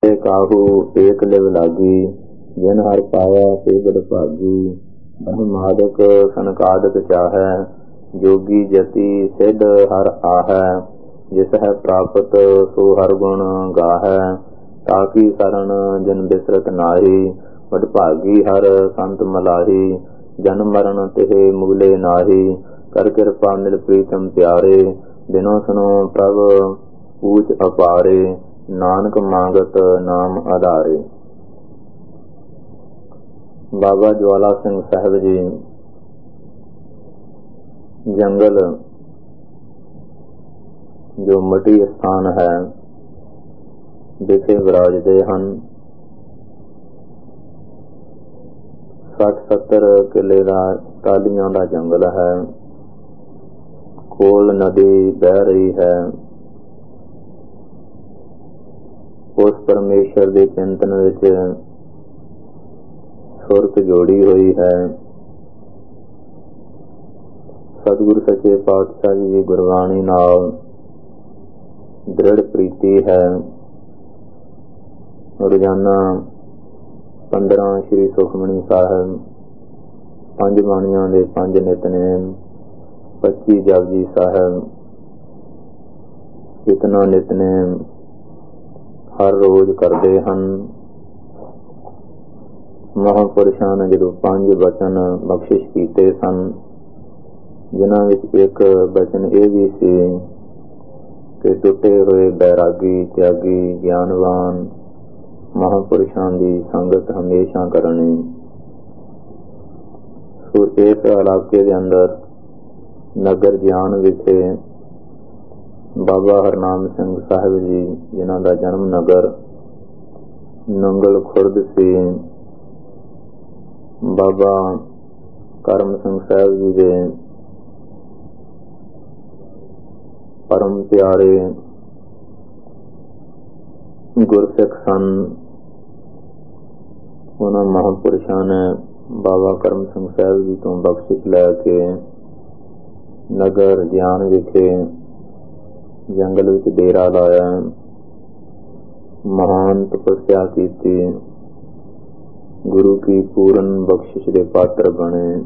ਕਾਹੂ ਏਕ ਲਿਵ ਲਾਗੀ, ਜਿਨ ਹਰ ਪਾਇਆ ਸੇ ਬੜ ਭਾਗੀ। ਬ੍ਰਹਮ ਮਾਦਕ ਸਨਕਾਦਕ ਚਾਹੈ, ਜੋਗੀ ਜਤੀ ਸਿੱਧ ਹਰ ਆਹੈ। ਜਿਸ ਹੈ ਪ੍ਰਾਪਤ ਸੋ ਹਰ ਗੁਣ ਗਾਹੈ, ਤਾਕੀ ਸਰਣ ਜਿਨ ਬਿਸਰਤ ਨਾਹੀ। ਵਡਭਾਗੀ ਹਰ ਸੰਤ ਮਲਾਹੀ, ਜਨਮ ਮਰਨ ਤਿਹ ਮੂਲੇ ਨਾਹੀ। ਕਰ ਕਿਰਪਾ ਮਿਲ ਪ੍ਰੀਤਮ ਪਿਆਰੇ, ਬਿਨੋ ਸੁਨੋ ਪ੍ਰਭ ਊਚ ਅਪਾਰੇ। ਨਾਨਕ ਮੰਗਤ ਨਾਮ ਆਧਾਰੇ। ਬਾਬਾ ਜਵਾਲਾ ਸਿੰਘ ਸਾਹਿਬ ਜੀ ਜੰਗਲ ਜੋ ਮਟੀ ਸਥਾਨ ਹੈ ਵਿਖੇ ਵਿਰਾਜਦੇ ਹਨ। 60-70 ਕਿੱਲੇ ਦਾ ਟਾਹਲੀਆਂ ਦਾ ਜੰਗਲ ਹੈ। ਕੋਲ ਨਦੀ ਬਹਿ ਰਹੀ ਹੈ। ਉਸ ਪਰਮੇਸ਼ਰ ਦੇ ਚਿੰਤਨ ਵਿੱਚ ਸੁਰਤ ਜੋੜੀ ਹੋਈ ਹੈ। ਸਤਿਗੁਰ ਸੱਚੇ ਪਾਤਸ਼ਾਹ ਜੀ ਦੀ ਗੁਰਬਾਣੀ ਨਾਲ ਦ੍ਰਿੜ ਪ੍ਰੀਤੀ ਹੈ। ਰੋਜ਼ਾਨਾ 15 ਸ਼੍ਰੀ ਸੁਖਮਨੀ ਸਾਹਿਬ, 5 ਬਾਣੀਆਂ ਦੇ 5 ਨਿਤਨੇਮ, 25 ਜਪਜੀ ਸਾਹਿਬ, ਇਤਨਾ ਨਿਤਨੇਮ ਹਰ ਰੋਜ਼ ਕਰਦੇ ਹਨ। ਮਹਾਂਪੁਰਸ਼ਾਂ ਨੇ ਜਦੋਂ 5 ਬਚਨ ਬਖਸ਼ਿਸ਼ ਕੀਤੇ ਸਨ, ਜਿਨ੍ਹਾਂ ਵਿੱਚ ਇੱਕ ਬਚਨ ਇਹ ਵੀ ਸੀ ਕਿ ਟੁੱਟੇ ਹੋਏ ਬੈਰਾਗੀ, ਤਿਆਗੀ, ਗਿਆਨਵਾਨ ਮਹਾਂਪੁਰਸ਼ਾਂ ਦੀ ਸੰਗਤ ਹਮੇਸ਼ਾ ਕਰਨੀ। ਸੋ ਇਸ ਇਲਾਕੇ ਦੇ ਅੰਦਰ ਨਗਰ ਗਿਆਨ ਵਿਖੇ ਬਾਬਾ ਹਰਨਾਮ ਸਿੰਘ ਸਾਹਿਬ ਜੀ, ਜਿਨ੍ਹਾਂ ਦਾ ਜਨਮ ਨਗਰ ਨੰਗਲ ਖੁਰਦ ਸੀ, ਬਾਬਾ ਕਰਮ ਸਿੰਘ ਸਾਹਿਬ ਜੀ ਦੇ ਪਰਮ ਪਿਆਰੇ ਗੁਰਸਿੱਖ ਸਨ। ਉਹਨਾਂ ਮਹਾਂਪੁਰਸ਼ਾਂ ਨੇ ਬਾਬਾ ਕਰਮ ਸਿੰਘ ਸਾਹਿਬ ਜੀ ਤੋਂ ਬਖਸ਼ਿਸ਼ ਲੈ ਕੇ ਨਗਰ ਗਿਆਨ ਵਿਖੇ ਜੰਗਲ ਵਿੱਚ ਡੇਰਾ ਲਾਇਆ, ਮਹਾਨ ਤਪੱਸਿਆ ਕੀਤੀ, ਗੁਰੂ ਕੀ ਪੂਰਨ ਬਖਸ਼ਿਸ਼ ਦੇ ਪਾਤਰ ਬਣੇ।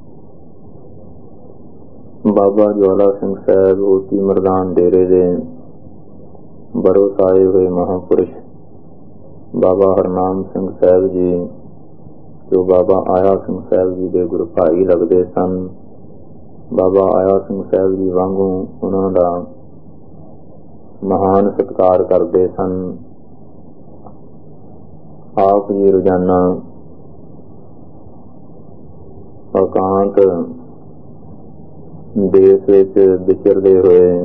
ਬਾਬਾ ਜਵਾਲਾ ਸਿੰਘ ਸਾਹਿਬ ਓਟੀ ਮਰਦਾਨ ਡੇਰੇ ਦੇ ਬਰੋਸਾਏ ਹੋਏ ਮਹਾਂਪੁਰਸ਼ ਬਾਬਾ ਹਰਨਾਮ ਸਿੰਘ ਸਾਹਿਬ ਜੀ, ਜੋ ਬਾਬਾ ਆਇਆ ਸਿੰਘ ਸਾਹਿਬ ਜੀ ਦੇ ਗੁਰੂ ਭਾਈ ਲੱਗਦੇ ਸਨ। ਬਾਬਾ ਆਇਆ ਸਿੰਘ ਸਾਹਿਬ ਜੀ ਵਾਂਗੂ ਉਹਨਾਂ ਦਾ ਮਹਾਨ ਸਤਿਕਾਰ ਕਰਦੇ ਸਨ। ਆਪ ਜੀ ਰੋਜ਼ਾਨਾ ਇਕਾਂਤ ਦੇਸ਼ ਵਿੱਚ ਵਿਚਰਦੇ ਹੋਏ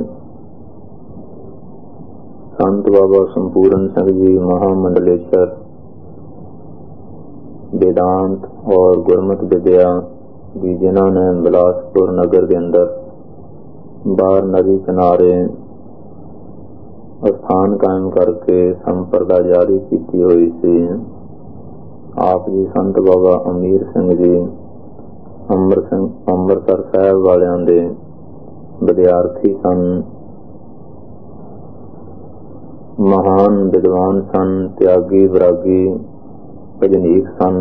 ਸੰਤ ਬਾਬਾ ਸੰਪੂਰਨ ਸਿੰਘ ਜੀ ਮਹਾਮੰਡਲੇਸ਼ਵਰ वेदांत और गुरमत विद्या भी, जिन्होंने बिलासपुर नगर के अंदर बाहर नदी किनारे स्थान कायम करके संप्रदा जारी की हुई सी। आप जी संत बाबा अमीर सिंह जी ਅੰਮ੍ਰਿਤਸਰ ਸਾਹਿਬ वालियां दे विद्यार्थी सन। महान विद्वान सन, त्यागी विरागी ਭਜਨੀਕ ਸਨ।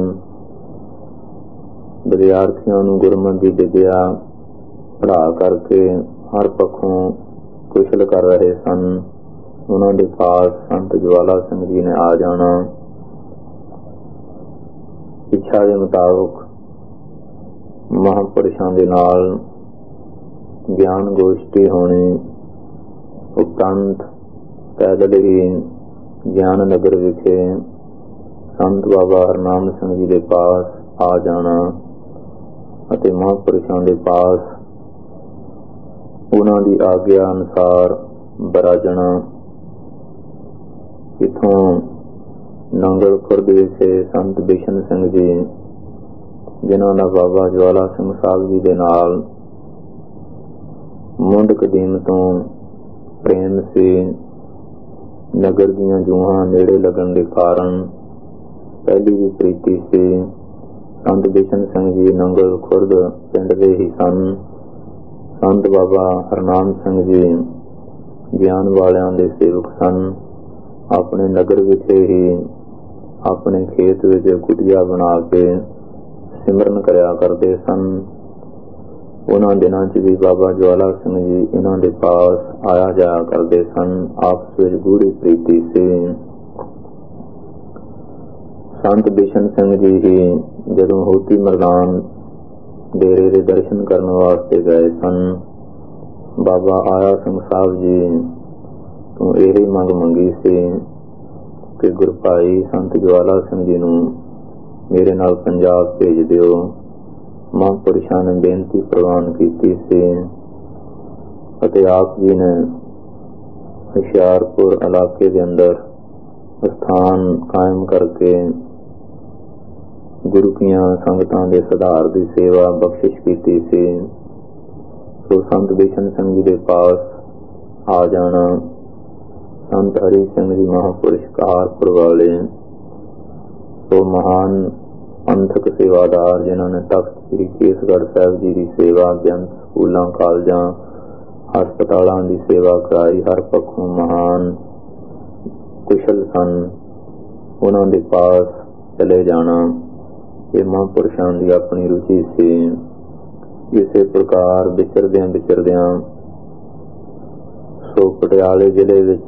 ਵਿਦਿਆਰਥੀਆਂ ਨੂੰ ਗੁਰਮਤਿ ਦੀ ਵਿਦਿਆ ਪੜ੍ਹਾ ਕਰਕੇ ਹਰ ਪੱਖੋਂ ਕੁਸ਼ਲ ਕਰ ਰਹੇ ਸਨ। ਉਹਨਾਂ ਦੇ ਪਾਸ ਸੰਤ ਜਵਾਲਾ ਸਿੰਘ ਜੀ ਨੇ ਆ ਜਾਣਾ। ਇੱਛਾ ਦੇ ਮੁਤਾਬਕ ਮਹਾਂਪੁਰਸ਼ਾਂ ਦੇ ਨਾਲ ਗਿਆਨ ਗੋਸ਼ਟੀ ਹੋਣੀ। ਉਪਰੰਤ ਪੈਦਲ ਹੀ ਗਿਆਨ ਨਗਰ ਵਿਖੇ ਸੰਤ ਬਾਬਾ ਹਰਨਾਮ ਸਿੰਘ ਜੀ ਦੇ ਪਾਸ ਆ ਜਾਣਾ ਅਤੇ ਮਹਾਂਪੁਰਸ਼ਾਂ ਦੇ ਪਾਸ ਉਹਨਾਂ ਦੀ ਆਗਿਆ ਅਨੁਸਾਰ ਬਰਾਜਣਾ। ਇੱਥੋਂ ਨੰਗਲ ਖੁਰਦ ਵਿਖੇ ਸੰਤ ਬਿਸ਼ਨ ਸਿੰਘ ਜੀ, ਜਿਨ੍ਹਾਂ ਦਾ ਬਾਬਾ ਜਵਾਲਾ ਸਿੰਘ ਸਾਹਿਬ ਜੀ ਦੇ ਨਾਲ ਮੁੰਡ ਕਦੀਮ ਤੋਂ ਪ੍ਰੇਮ ਸੀ। ਨਗਰ ਦੀਆਂ ਜੂਹਾਂ ਨੇੜੇ ਲੱਗਣ ਦੇ ਕਾਰਨ ਪਹਿਲੀ ਵੀ ਪ੍ਰੀਤੀ ਸੀ। ਸੰਤ ਬਿਸ਼ਨ ਸਿੰਘ ਜੀ ਨੰਗਲ ਖੁਰਦ ਪਿੰਡ ਦੇ ਹੀ ਸਨ। ਸੰਤ ਬਾਬਾ ਹਰਨਾਮ ਸਿੰਘ ਜੀ ਗਿਆਨ ਵਾਲਿਆਂ ਦੇ ਸੇਵਕ ਸਨ। ਆਪਣੇ ਨਗਰ ਵਿਖੇ ਹੀ ਆਪਣੇ ਖੇਤ ਵਿੱਚ ਕੁਟੀਆ ਬਣਾ ਕੇ ਸਿਮਰਨ ਕਰਿਆ ਕਰਦੇ ਸਨ। ਉਹਨਾਂ ਦਿਨਾਂ 'ਚ ਵੀ ਬਾਬਾ ਜਵਾਲਾ ਸਿੰਘ ਜੀ ਇਹਨਾਂ ਦੇ ਪਾਸ ਆਇਆ ਜਾਇਆ ਕਰਦੇ ਸਨ। ਆਪਸ ਵਿੱਚ ਗੂੜੀ ਪ੍ਰੀਤੀ ਸੀ। ਸੰਤ ਬਿਸ਼ਨ ਸਿੰਘ ਜੀ ਹੀ ਜਦੋਂ ਹੋਤੀ ਮਰਦਾਨ ਡੇਰੇ ਦੇ ਦਰਸ਼ਨ ਕਰਨ ਵਾਸਤੇ ਗਏ ਸਨ, ਬਾਬਾ ਆਇਆ ਸਿੰਘ ਸਾਹਿਬ ਜੀ ਤੋਂ ਇਹ ਮੰਗ ਮੰਗੀ ਸੀ ਕਿ ਗੁਰੂ ਭਾਈ ਸੰਤ ਜਵਾਲਾ ਸਿੰਘ ਜੀ ਨੂੰ ਮੇਰੇ ਨਾਲ ਪੰਜਾਬ ਭੇਜ ਦਿਓ। ਮਹਾਂਪੁਰਸ਼ਾਂ ਨੇ ਬੇਨਤੀ ਪ੍ਰਵਾਨ ਕੀਤੀ ਸੀ ਅਤੇ ਆਪ ਜੀ ਨੇ ਹੁਸ਼ਿਆਰਪੁਰ ਇਲਾਕੇ ਦੇ ਅੰਦਰ ਸਥਾਨ ਕਾਇਮ ਕਰਕੇ ਗੁਰੂ ਕੀਆਂ ਸੰਗਤਾਂ ਦੇ ਸੁਧਾਰ ਦੀ ਸੇਵਾ ਬਖਸ਼ਿਸ਼ ਕੀਤੀ ਸੀ। ਸੋ ਸੰਤ ਬਿਸ਼ਨ ਸਿੰਘ ਜੀ ਦੇ ਪਾਸ ਆ ਜਾਣਾ, ਸੰਤ ਹਰੀ ਸਿੰਘ ਜੀ ਮਹਾਂਪੁਰਸ਼ ਕਹਾਰਪੁਰ ਵਾਲੇ, ਸੋ ਮਹਾਨ ਪੰਥਕ ਸੇਵਾਦਾਰ ਜਿਨ੍ਹਾਂ ਨੇ ਤਖਤ ਸ੍ਰੀ ਕੇਸਗੜ੍ਹ ਸਾਹਿਬ ਜੀ ਦੀ ਸੇਵਾ, ਬੇਅੰਤ ਸਕੂਲਾਂ, ਕਾਲਜਾਂ, ਹਸਪਤਾਲਾਂ ਦੀ ਸੇਵਾ ਕਰਾਈ, ਹਰ ਪੱਖੋਂ ਮਹਾਨ ਕੁਸ਼ਲ ਸਨ, ਉਹਨਾਂ ਦੇ ਪਾਸ ਚਲੇ ਜਾਣਾ ਇਹ ਮਹਾਂਪੁਰਸ਼ਾਂ ਦੀ ਆਪਣੀ ਰੁਚੀ ਸੀ। ਇਸੇ ਪ੍ਰਕਾਰ ਵਿਚਰਦਿਆਂ ਸੋ ਪਟਿਆਲੇ ਜ਼ਿਲ੍ਹੇ ਵਿੱਚ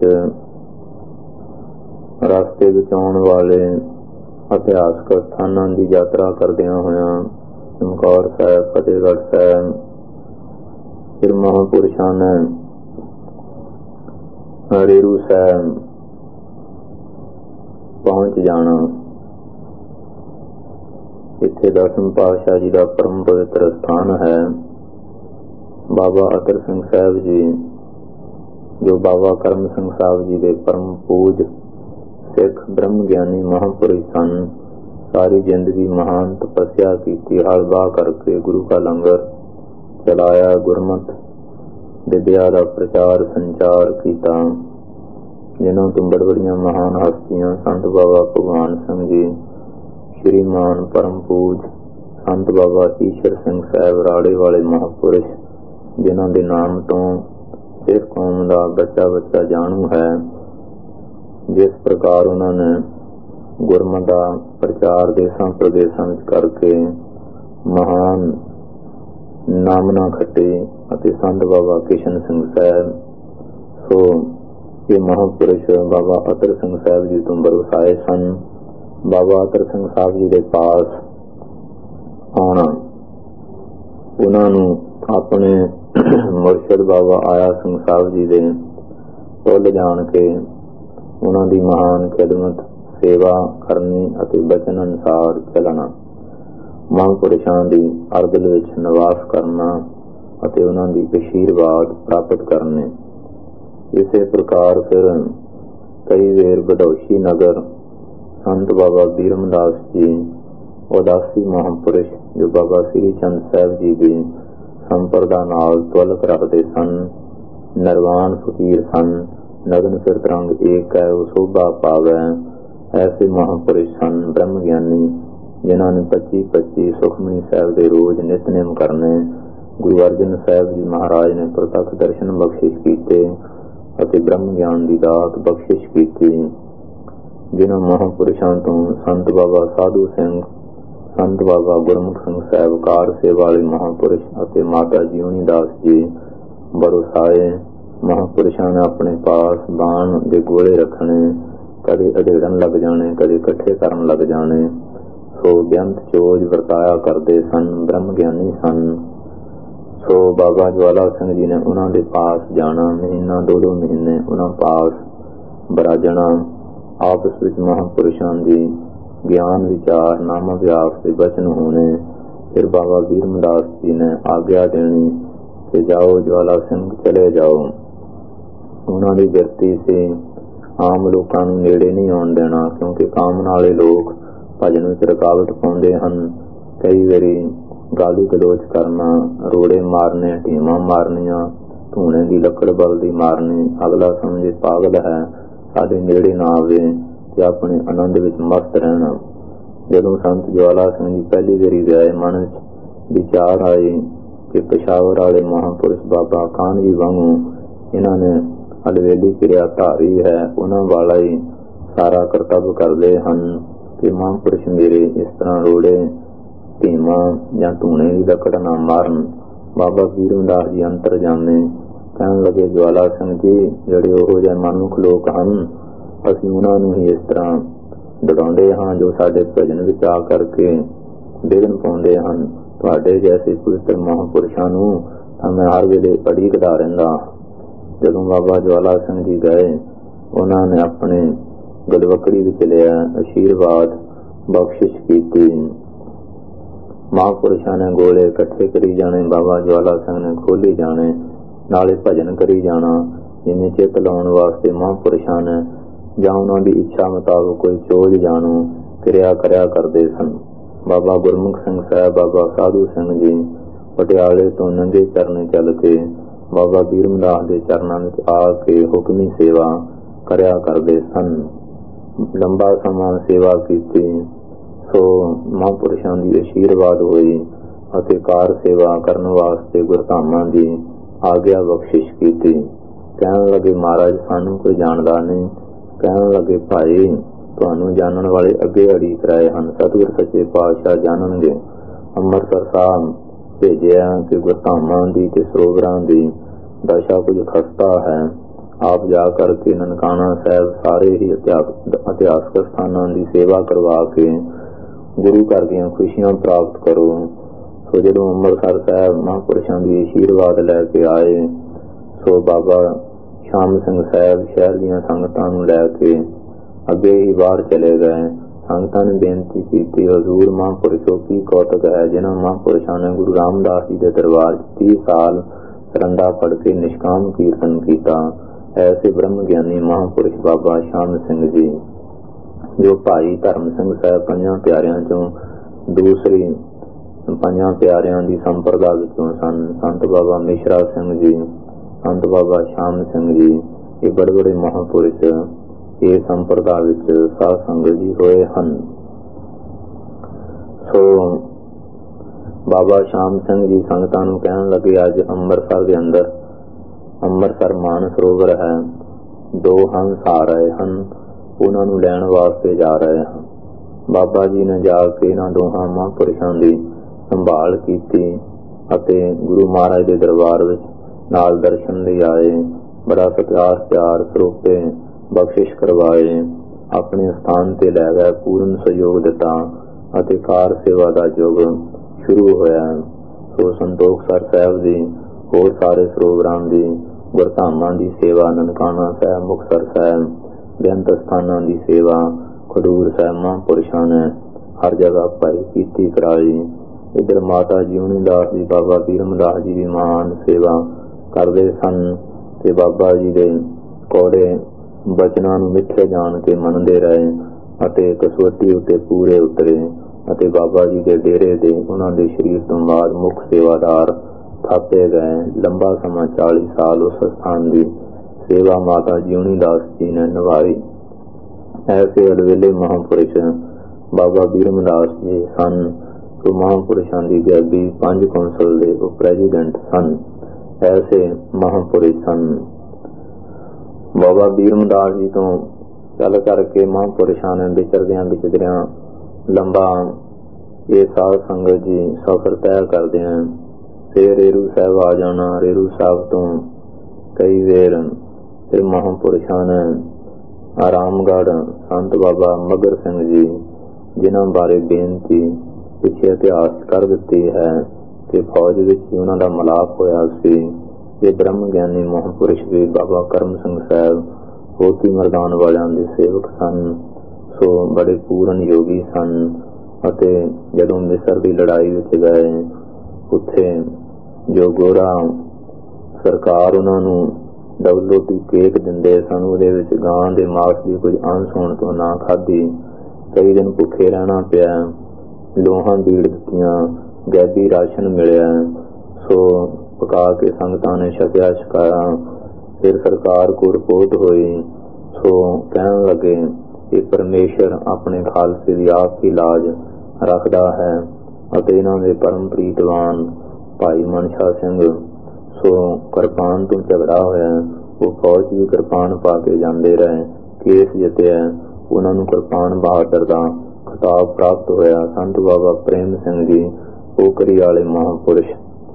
ਰਸਤੇ ਵਿੱਚ ਆਉਣ ਵਾਲੇ ਇਤਿਹਾਸਕ ਸਥਾਨਾਂ ਦੀ ਯਾਤਰਾ ਕਰਦਿਆਂ ਹੋਇਆਂ ਚਮਕੌਰ ਸਾਹਿਬ, ਫਤਿਹਗੜ੍ਹ ਸਾਹਿਬ, ਫਿਰ ਮਹਾਂਪੁਰਸ਼ਾਂ ਨੇ ਰੇਰੂ ਸਾਹਿਬ ਪਹੁੰਚ ਜਾਣਾ। ਇੱਥੇ ਦਸਮ ਪਾਤਸ਼ਾਹ ਜੀ ਦਾ ਪਰਮ ਪਵਿੱਤਰ ਸਥਾਨ ਹੈ। ਬਾਬਾ ਅਤਰ ਸਿੰਘ ਸਾਹਿਬ ਜੀ, ਜੋ ਬਾਬਾ ਕਰਮ ਸਿੰਘ ਸਾਹਿਬ ਜੀ ਦੇ ਪਰਮ ਪੂਜ ਸਿੱਖ ਬ੍ਰਹਮ ਗਿਆਨੀ ਮਹਾਂਪੁਰਸ਼ ਸਨ, ਸਾਰੀ ਜ਼ਿੰਦਗੀ ਮਹਾਨ ਤਪੱਸਿਆ ਕੀਤੀ, ਹਲ ਵਾਹ ਕਰਕੇ ਗੁਰੂ ਕਾ ਲੰਗਰ ਚਲਾਇਆ, ਗੁਰਮਤਿ ਵਿਦਿਆ ਦਾ ਪ੍ਰਚਾਰ ਸੰਚਾਰ ਕੀਤਾ। ਜਿਨ੍ਹਾਂ ਤੋਂ ਬੜੀਆਂ ਮਹਾਨ ਹਸਤੀਆਂ ਸੰਤ ਬਾਬਾ ਭਗਵਾਨ ਸਿੰਘ ਜੀ, ਸ਼੍ਰੀਮਾਨ ਪਰਮ ਪੂਜ ਸੰਤ ਬਾਬਾ ਈਸ਼ਰ ਸਿੰਘ ਸਾਹਿਬ ਰਾੜੇ ਵਾਲੇ ਮਹਾਂਪੁਰਸ਼, ਜਿਨ੍ਹਾਂ ਦੇ ਨਾਮ ਤੋਂ ਸਿੱਖ ਕੌਮ ਦਾ ਬੱਚਾ ਜਾਣੂ ਹੈ। ਜਿਸ ਪ੍ਰਕਾਰ ਉਹਨਾਂ ਨੇ ਗੁਰਮਤਿ ਦਾ ਪ੍ਰਚਾਰ ਦੇਸਾਂ ਪ੍ਰਦੇਸਾਂ ਵਿੱਚ ਕਰਕੇ ਮਹਾਨ ਨਾਮਨਾ ਖੱਟੇ, ਅਤੇ ਸੰਤ ਬਾਬਾ ਕਿਸ਼ਨ ਸਿੰਘ ਸਾਹਿਬ, ਸੋ ਇਹ ਮਹਾਂਪੁਰਸ਼ ਬਾਬਾ ਅਤਰ ਸਿੰਘ ਸਾਹਿਬ ਜੀ ਤੋਂ ਬਰਸਾਏ ਸਨ। ਬਾਬਾ ਅਤਰ ਸਿੰਘ ਸਾਹਿਬ ਜੀ ਦੇ ਪਾਸ ਆਉਣਾ, ਉਹਨਾਂ ਨੂੰ ਆਪਣੇ ਮੁਰਸ਼ਿਦ ਬਾਬਾ ਆਇਆ ਸਿੰਘ ਸਾਹਿਬ ਜੀ ਦੇ ਤੁੱਲ ਜਾਣ ਕੇ ਉਹਨਾਂ ਦੀ ਮਹਾਨ ਖਿਦਮਤ ਸੇਵਾ ਕਰਨੀ ਅਤੇ ਬਚਨ ਅਨੁਸਾਰ ਚੱਲਣਾ, ਮਹਾਂਪੁਰਸ਼ਾਂ ਦੀ ਅਰਦਲ ਵਿੱਚ ਨਿਵਾਸ ਕਰਨਾ ਅਤੇ ਉਹਨਾਂ ਦੀ ਅਸ਼ੀਰਵਾਦ ਪ੍ਰਾਪਤ ਕਰਨੇ। ਇਸੇ ਪ੍ਰਕਾਰ ਫਿਰ ਕਈ ਵੇਰ ਬਧੌਸ਼ੀ ਨਗਰ ਸੰਤ ਬਾਬਾ ਬੀਰਮਦਾਸ ਜੀ ਉਦਾਸੀ ਮਹਾਂਪੁਰਸ਼, ਜੋ ਬਾਬਾ ਸ੍ਰੀ ਚੰਦ ਸਾਹਿਬ ਜੀ ਦੀ ਸੰਪਰਦਾ ਨਾਲ ਤੁਲਕ ਰੱਖਦੇ ਸਨ, ਨਿਰਵਾਣ ਫਕੀਰ ਸਨ, ਨਗਨ ਫਿਰਤ ਰੰਗ ਏਕ ਹੈ ਉਹ ਸੋਭਾ ਪਾਵੈ, ਐਸੇ ਮਹਾਂਪੁਰਸ਼ ਸਨ ਬ੍ਰਹਮ ਗਿਆਨੀ, ਜਿਨ੍ਹਾਂ ਨੇ 25 ਸੁਖਮਨੀ ਸਾਹਿਬ ਦੇ ਰੋਜ਼ ਨਿਤਨੇਮ ਕਰਨੇ। ਗੁਰੂ ਅਰਜਨ ਸਾਹਿਬ ਜੀ ਮਹਾਰਾਜ ਨੇ ਪ੍ਰਤੱਖ ਦਰਸ਼ਨ ਬਖਸ਼ਿਸ਼ ਕੀਤੇ ਅਤੇ ਬ੍ਰਹਮ ਗਿਆਨ ਦੀ ਦਾਤ ਬਖਸ਼ਿਸ਼ ਕੀਤੀ। ਜਿਨ੍ਹਾਂ ਮਹਾਂਪੁਰਸ਼ਾਂ ਤੋਂ ਸੰਤ ਬਾਬਾ ਸਾਧੂ ਸਿੰਘ, ਸੰਤ ਬਾਬਾ ਗੁਰਮੁਖ ਸਿੰਘ ਸਾਹਿਬ ਕਾਰ ਸੇਵਾ ਵਾਲੇ ਮਹਾਂਪੁਰਸ਼ ਅਤੇ ਮਾਤਾ ਜੀਉਣੀ ਦਾਸ ਜੀ ਬਰਸਾਏ। ਮਹਾਂਪੁਰਸ਼ਾਂ ਨੇ ਆਪਣੇ ਪਾਸ ਬਾਣ ਦੇ ਗੋਲੇ ਰੱਖਣੇ, ਕਦੇ ਅਧੇੜਨ ਲੱਗ ਜਾਣੇ, ਕਦੇ ਇਕੱਠੇ ਕਰਨ ਲੱਗ ਜਾਣੇ, ਸੋ ਬੇਅੰਤ ਚੋਜ ਵਰਤਾਇਆ ਕਰਦੇ ਸਨ, ਬ੍ਰਹਮ ਗਿਆਨੀ ਸਨ। ਸੋ ਬਾਬਾ ਜਵਾਲਾ ਸਿੰਘ ਜੀ ਨੇ ਉਹਨਾਂ ਦੇ ਪਾਸ ਜਾਣਾ, ਮਹੀਨਾ 2 ਮਹੀਨੇ ਉਹਨਾਂ ਪਾਸ ਬਰਾਜਣਾ। ਆਪਸ ਵਿੱਚ ਮਹਾਂਪੁਰਸ਼ਾਂ ਦੀ ਗਿਆਨ ਵਿਚਾਰ ਨਾਮ ਅਭਿਆਸ ਦੇ ਬਚਨ ਹੋਣੇ। ਫਿਰ ਬਾਬਾ ਬੀਰਮਦਾਸ ਜੀ ਨੇ ਆਗਿਆ ਦੇਣੀ ਕਿ ਜਾਓ ਜਵਾਲਾ ਸਿੰਘ, ਚਲੇ ਜਾਓ। ਉਹਨਾਂ ਦੀ ਬਿਰਤੀ ਸੀ ਆਮ ਲੋਕਾਂ ਨੂੰ ਨੇੜੇ ਨਹੀਂ ਆਉਣ ਦੇਣਾ, ਕਿਉਂਕਿ ਕਾਮਨ ਵਾਲੇ ਲੋਕ ਭਜਨ ਵਿੱਚ ਰੁਕਾਵਟ ਪਾਉਂਦੇ ਹਨ। ਕਈ ਵਾਰੀ ਗਾਲੀ ਗਲੋਚ ਕਰਨਾ, ਰੋੜੇ ਮਾਰਨੇ, ਢੀਮਾਂ ਮਾਰਨੀਆਂ, ਧੂਣੇ ਦੀ ਲੱਕੜ ਬਲਦੀ ਮਾਰਨੀ, ਅਗਲਾ ਸਮਝੇ ਪਾਗਲ ਹੈ, ਸਾਡੇ ਨੇੜੇ ਨਾ ਆਵੇ ਤੇ ਆਪਣੇ ਆਨੰਦ ਵਿੱਚ ਮਸਤ ਰਹਿਣਾ। ਜਦੋਂ ਸੰਤ ਜਵਾਲਾ ਸਿੰਘ ਜੀ ਪਹਿਲੀ ਵਾਰੀ ਗਏ, ਮਨ ਵਿੱਚ ਵਿਚਾਰ ਆਏ ਕਿ ਪੇਸ਼ਾਵਰ ਵਾਲੇ ਮਹਾਂਪੁਰਸ਼ ਬਾਬਾ ਕਾਨ ਜੀ ਵਾਂਗੂ ਇਹਨਾਂ ਨੇ ਅਲਵੇਲੀ ਕਿਰਿਆ ਧਾਰੀ ਹੈ, ਉਹਨਾਂ ਵਾਲਾ ਹੀ ਸਾਰਾ ਕਰਤੱਵ ਕਰਦੇ ਹਨ ਕਿ ਮਹਾਂਪੁਰਸ਼ ਮੇਰੇ ਇਸ ਤਰ੍ਹਾਂ ਰੋੜੇ ਧੀਮਾ ਜਾਂ ਧੂਣੇ ਦੀ ਲੱਕੜ ਨਾ ਮਾਰਨ। ਬਾਬਾ ਬੀਰਮਦਾਸ ਜੀ ਅੰਤਰ ਜਾਣੇ ਕਹਿਣ ਲੱਗੇ, ਜਵਾਲਾ ਸਿੰਘ ਜੀ, ਜਿਹੜੇ ਉਹੋ ਜਿਹੇ ਮਨੁੱਖ ਲੋਕ ਹਨ, ਅਸੀਂ ਉਹਨਾਂ ਨੂੰ ਹੀ ਇਸ ਤਰ੍ਹਾਂ ਦੜਾਉਂਦੇ ਹਾਂ ਜੋ ਸਾਡੇ ਭਜਨ ਵਿੱਚ ਆ ਕਰਕੇ ਵਿਘਨ ਪਾਉਂਦੇ ਹਨ। ਤੁਹਾਡੇ ਜੈਸੇ ਪਵਿੱਤਰ ਮਹਾਂਪੁਰਸ਼ਾਂ ਨੂੰ ਤਾਂ ਮੈਂ ਹਰ ਵੇਲੇ ਅੜੀਕਦਾ ਰਹਿੰਦਾ। ਜਦੋਂ ਬਾਬਾ ਜਵਾਲਾ ਸਿੰਘ ਜੀ ਗਏ, ਉਹਨਾਂ ਨੇ ਆਪਣੇ ਗਲਵਕੜੀ ਵਿੱਚ ਲਿਆ ਆਸ਼ੀਰਵਾਦ ਬਖਸ਼ਿਸ਼ ਕੀਤੀ। ਮਹਾਂਪੁਰਸ਼ਾਂ ਨੇ ਗੋਲੇ ਇਕੱਠੇ ਕਰੀ ਜਾਣੇ, ਬਾਬਾ ਜਵਾਲਾ ਸਿੰਘ ਨੇ ਖੋਲੀ ਜਾਣੇ, ਨਾਲੇ ਭਜਨ ਕਰੀ ਜਾਣਾ। ਜਿਵੇਂ ਚਿੱਤ ਲਾਉਣ ਵਾਸਤੇ ਮਹਾਂਪੁਰਸ਼ਾਂ ਨੇ ਜਾਂ ਉਹਨਾਂ ਦੀ ਇੱਛਾ ਮੁਤਾਬਕ ਕੋਈ ਚੋਜ ਜਾਣੂ ਕਿਰਿਆ ਕਰਿਆ ਕਰਦੇ ਸਨ। ਬਾਬਾ ਗੁਰਮੁਖ ਸਿੰਘ ਸਾਹਿਬ, ਬਾਬਾ ਸਾਧੂ ਸਿੰਘ ਜੀ ਪਟਿਆਲੇ ਤੋਂ ਨੰਗੇ ਚਰਨੇ ਚੱਲ ਕੇ ਬਾਬਾ ਬੀਰਮਦਾਸ ਦੇ ਚਰਨਾਂ ਵਿੱਚ ਆ ਕੇ ਹੁਕਮੀ ਸੇਵਾ ਕਰਿਆ ਕਰਦੇ ਸਨ। ਲੰਬਾ ਸਮਾਂ ਸੇਵਾ ਕੀਤੀ, ਸੋ ਮਹਾਂਪੁਰਸ਼ਾਂ ਦੀ ਆਸ਼ੀਰਵਾਦ ਹੋਈ ਅਤੇ ਕਾਰ ਸੇਵਾ ਕਰਨ ਵਾਸਤੇ ਗੁਰਧਾਮਾਂ ਦੀ ਆਗਿਆ ਬਖਸ਼ਿਸ਼ ਕੀਤੀ। ਕਹਿਣ ਲੱਗੇ, ਮਹਾਰਾਜ ਸਾਨੂੰ ਕੋਈ ਜਾਣਦਾ ਨਹੀਂ। ਕਹਿਣ ਲੱਗੇ, ਭਾਈ ਤੁਹਾਨੂੰ ਜਾਣਨ ਵਾਲੇ ਅੱਗੇ ਅੜੀਕ ਰਹੇ ਹਨ, ਸਤਿਗੁਰ ਸੱਚੇ ਪਾਤਸ਼ਾਹ ਜਾਣਨਗੇ। ਅੰਮ੍ਰਿਤਸਰ ਸਾਹਿਬ ਭੇਜਿਆ ਕਿ ਗੁਰਧਾਮਾਂ ਦੀ ਤੇ ਸਰੋਵਰਾਂ ਦੀ ਦਸ਼ਾ ਕੁਝ ਖਸਤਾ ਹੈ। ਆਪ ਜਾ ਕਰਕੇ ਨਨਕਾਣਾ ਸਾਹਿਬ ਸਾਰੇ ਹੀ ਇਤਿਹਾਸਕ ਸਥਾਨਾਂ ਦੀ ਸੇਵਾ ਕਰਵਾ ਕੇ ਗੁਰੂ ਘਰ ਦੀਆਂ ਖੁਸ਼ੀਆਂ ਪ੍ਰਾਪਤ ਕਰੋ। ਸੋ ਜਦੋਂ ਅੰਮ੍ਰਿਤਸਰ ਸਾਹਿਬ ਮਹਾਂਪੁਰਸ਼ਾਂ ਦੀ ਆਸ਼ੀਰਵਾਦ ਲੈ ਕੇ ਆਏ, ਸੋ ਬਾਬਾ ਸ਼ਾਮ ਸਿੰਘ ਸਾਹਿਬ ਸ਼ਹਿਰ ਦੀਆਂ ਸੰਗਤਾਂ ਨੂੰ ਲੈ ਕੇ ਅੱਗੇ ਹੀ ਬਾਹਰ ਚਲੇ ਗਏ। ਸੰਗਤਾਂ ਨੇ ਬੇਨਤੀ ਕੀਤੀ, ਹਜ਼ੂਰ ਮਹਾਂਪੁਰਸ਼ੋ ਕੀ ਕੌਤਕ ਹੈ ਜਿਨ੍ਹਾਂ ਮਹਾਂਪੁਰਸ਼ਾਂ ਨੇ ਗੁਰੂ ਰਾਮਦਾਸ ਜੀ ਦੇ ਦਰਬਾਰ 30 ਸਾਲ ਸਰੰਡਾ ਪੜ ਕੇ ਨਿਸ਼ਕਾਮ ਕੀਰਤਨ ਕੀਤਾ। ਐਸੇ ਬ੍ਰਹਮ ਗਿਆਨੀ ਮਹਾਂਪੁਰਸ਼ ਬਾਬਾ ਸ਼ਾਮ ਸਿੰਘ ਜੀ, ਜੋ ਭਾਈ ਧਰਮ ਸਿੰਘ ਸਾਹਿਬ ਪੰਜਾਂ ਪਿਆਰਿਆਂ ਚੋਂ ਦੂਸਰੀ ਪੰਜਾਂ ਪਿਆਰਿਆਂ ਦੀ ਸੰਪਰਦਾ ਵਿੱਚੋਂ ਸਨ। ਸੰਤ ਬਾਬਾ ਮਿਸ਼ਰਾ ਸਿੰਘ ਜੀ, ਸੰਤ ਬਾਬਾ ਸ਼ਾਮ ਸਿੰਘ ਜੀ, ਇਹ ਬੜੇ ਬੜੇ ਮਹਾਂਪੁਰਸ਼ ਇਹ ਸੰਪਰਦਾ ਵਿੱਚ ਸਾਧ ਸੰਗਤ ਜੀ ਹੋਏ ਹਨ। ਸੋ ਬਾਬਾ ਸ਼ਾਮ ਸਿੰਘ ਜੀ ਸੰਗਤਾਂ ਨੂੰ ਕਹਿਣ ਲੱਗੇ, ਅੱਜ ਅੰਮ੍ਰਿਤਸਰ ਦੇ ਅੰਦਰ ਅੰਮ੍ਰਿਤਸਰ ਮਾਨ ਸਰੋਵਰ ਹੈ, 2 ਹੰਸ ਆ ਰਹੇ ਹਨ, ਉਹਨਾਂ ਨੂੰ ਲੈਣ ਵਾਸਤੇ ਜਾ ਰਹੇ ਹਾਂ। ਬਾਬਾ ਜੀ ਨੇ ਜਾ ਕੇ ਇਹਨਾਂ ਦੋਹਾਂ ਮਹਾਂਪੁਰਸ਼ਾਂ ਦੀ ਸੰਭਾਲ ਕੀਤੀ ਅਤੇ ਗੁਰੂ ਮਹਾਰਾਜ ਦੇ ਦਰਬਾਰ ਵਿੱਚ ਨਾਲ ਦਰਸ਼ਨ ਲਈ ਆਏ। ਬੜਾ ਸਤਿਕਾਰ ਪਿਆਰ ਸਰੂਪੇ ਬਖਸ਼ਿਸ਼ ਕਰਵਾਏ, ਆਪਣੇ ਸਥਾਨ ਤੇ ਲੈ ਗਏ, ਪੂਰਨ ਸਹਿਯੋਗ ਦਿੱਤਾ ਅਤੇ ਕਾਰ ਸੇਵਾ ਦਾ ਯੁੱਗ ਸ਼ੁਰੂ ਹੋਇਆ। ਸੋ ਸੰਤੋਖਸਰ ਸਾਹਿਬ ਦੀ, ਹੋਰ ਸਾਰੇ ਸਰੋਵਰਾਂ ਦੀ, ਗੁਰਧਾਮਾਂ ਦੀ ਸੇਵਾ, ਨਨਕਾਣਾ ਸਾਹਿਬ, ਮੁਕਤਸਰ ਸਾਹਿਬ, ਬੇਅੰਤ ਸਥਾਨਾਂ ਦੀ ਸੇਵਾ, ਖਡੂਰ ਸਾਹਿਬ ਮਹਾਂਪੁਰਸ਼ਾਂ ਨੇ ਹਰ ਜਗ੍ਹਾ ਭਾਈ ਕੀਤੀ ਕਰਾਈ। ਇੱਧਰ ਮਾਤਾ ਜੀਵਨੀ ਦਾਸ ਜੀ, ਬਾਬਾ ਬੀਰਮਦਾਸ ਜੀ ਵੀ ਮਹਾਨ ਸੇਵਾ ਕਰਦੇ ਸਨ ਤੇ ਬਾਬਾ ਜੀ ਦੇ ਕੋੜੇ ਬਚਨਾਂ ਨੂੰ ਮਿੱਠੇ ਜਾਣ ਕੇ ਮੰਨਦੇ ਰਹੇ ਅਤੇ ਕਸਵੱਟੀ ਉੱਤੇ ਪੂਰੇ ਉਤਰੇ ਅਤੇ ਬਾਬਾ ਜੀ ਦੇ ਡੇਰੇ ਦੇ ਉਹਨਾਂ ਦੇ ਸਰੀਰ ਤੋਂ ਬਾਅਦ ਮੁੱਖ ਸੇਵਾਦਾਰ ਥਾਪੇ ਗਏ। ਲੰਬਾ ਸਮਾਂ 40 ਸਾਲ ਉਸ ਸਥਾਨ ਦੀ ਸੇਵਾ ਮਾਤਾ ਜੀਵਨੀ ਦਾਸ ਜੀ ਨੇ ਨਿਭਾਈ। ਐਸੇ ਅਲਵੇਲੇ ਮਹਾਂਪੁਰਸ਼ ਬਾਬਾ ਬੀਰਮਦਾਸ ਜੀ ਸਨ। ਸੋ ਮਹਾਂਪੁਰਸ਼ਾਂ ਦੀ ਗੈਬੀ 5 ਕੌਂਸਲ ਦੇ ਉਹ ਪ੍ਰੈਜ਼ੀਡੈਂਟ ਸਨ। ਐਸੇ ਮਹਾਂਪੁਰਸ਼ ਸਨ। ਬਾਬਾ ਬੀਰਮਦਾਸ ਜੀ ਤੋਂ ਚੱਲ ਕਰਕੇ ਮਹਾਂਪੁਰਸ਼ਾਂ ਨੇ ਵਿਚਰਦਿਆਂ ਲੰਬਾ ਇਹ ਸਾਧ ਸੰਗਤ ਜੀ ਸਫ਼ਰ ਤੈਅ ਕਰਦੇ ਹਨ। ਫਿਰ ਰੇਰੂ ਸਾਹਿਬ ਆ ਜਾਣਾ। ਰੇਰੂ ਸਾਹਿਬ ਤੋਂ ਕਈ ਵੇਰ ਫਿਰ ਮਹਾਂਪੁਰਸ਼ਾਂ ਨੇ ਆਰਾਮਗੜ੍ਹ ਸੰਤ ਬਾਬਾ ਮਗਰ ਸਿੰਘ ਜੀ, ਜਿਨ੍ਹਾਂ ਬਾਰੇ ਬੇਨਤੀ ਪਿੱਛੇ ਇਤਿਹਾਸ ਕਰ ਦਿੱਤੀ ਹੈ ਕਿ ਫੌਜ ਵਿੱਚ ਹੀ ਉਹਨਾਂ ਦਾ ਮਿਲਾਪ ਹੋਇਆ ਸੀ। ਇਹ ਬ੍ਰਹਮ ਗਿਆਨੀ ਮਹਾਂਪੁਰਸ਼ ਵੀ ਬਾਬਾ ਕਰਮ ਸਿੰਘ ਸਾਹਿਬ ਹੋਤੀ ਮਰਦਾਨ ਵਾਲਿਆਂ ਦੇ ਸੇਵਕ ਸਨ। ਸੋ ਬੜੇ ਪੂਰਨ ਯੋਗੀ ਸਨ ਅਤੇ ਜਦੋਂ ਮਿਸਰ ਦੀ ਲੜਾਈ ਵਿੱਚ ਗਏ, ਉੱਥੇ ਜੋ ਗੋਰਾ ਸਰਕਾਰ ਉਹਨਾਂ ਨੂੰ ਡਬਲੋਟੀ ਕੇਕ ਦਿੰਦੇ ਸਨ, ਉਹਦੇ ਵਿੱਚ ਗਾਂ ਦੇ ਮਾਸ ਦੀ ਕੁਝ ਅੰਸ਼ ਹੋਣ ਤੋਂ ਨਾ ਖਾਧੀ। ਕਈ ਦਿਨ ਭੁੱਖੇ ਰਹਿਣਾ ਪਿਆ। ਲੋਹਾਂ ਬੀੜ ਦਿੱਤੀਆਂ, ਗੈਬੀ ਰਾਸ਼ਨ ਮਿਲਿਆ, ਸੋ ਪਕਾ ਕੇ ਸੰਗਤਾਂ ਨੇ ਛਕਿਆ ਛਕਾਇਆ। ਫਿਰ ਸਰਕਾਰ ਕੋਲ ਰਿਪੋਰਟ ਹੋਈ। ਸੋ ਕਹਿਣ ਲੱਗੇ ਕਿ ਪਰਮੇਸ਼ਰ ਆਪਣੇ ਖਾਲਸੇ ਦੀ ਆਪ ਹੀ ਲਾਜ ਰੱਖਦਾ ਹੈ ਅਤੇ ਇਹਨਾਂ ਦੇ ਪਰਮ ਪ੍ਰੀਤਵਾਨ ਭਾਈ ਮਨਸ਼ਾ ਸਿੰਘ, ਸੋ ਕਿਰਪਾਨ ਤੋਂ ਝਗੜਾ ਹੋਇਆ। ਉਹ ਫੌਜ ਵੀ ਕਿਰਪਾਨ ਪਾ ਕੇ ਜਾਂਦੇ ਰਹੇ। ਕੇਸ ਜਿੱਤਿਆ। ਉਹਨਾਂ ਨੂੰ ਕਿਰਪਾਨ ਬਹਾਦਰ ਦਾ ਖਿਤਾਬ ਪ੍ਰਾਪਤ ਹੋਇਆ। ਸੰਤ ਬਾਬਾ ਪ੍ਰੇਮ ਸਿੰਘ ਜੀ ਪੋਖਰੀ ਵਾਲੇ ਮਹਾਂਪੁਰਸ਼,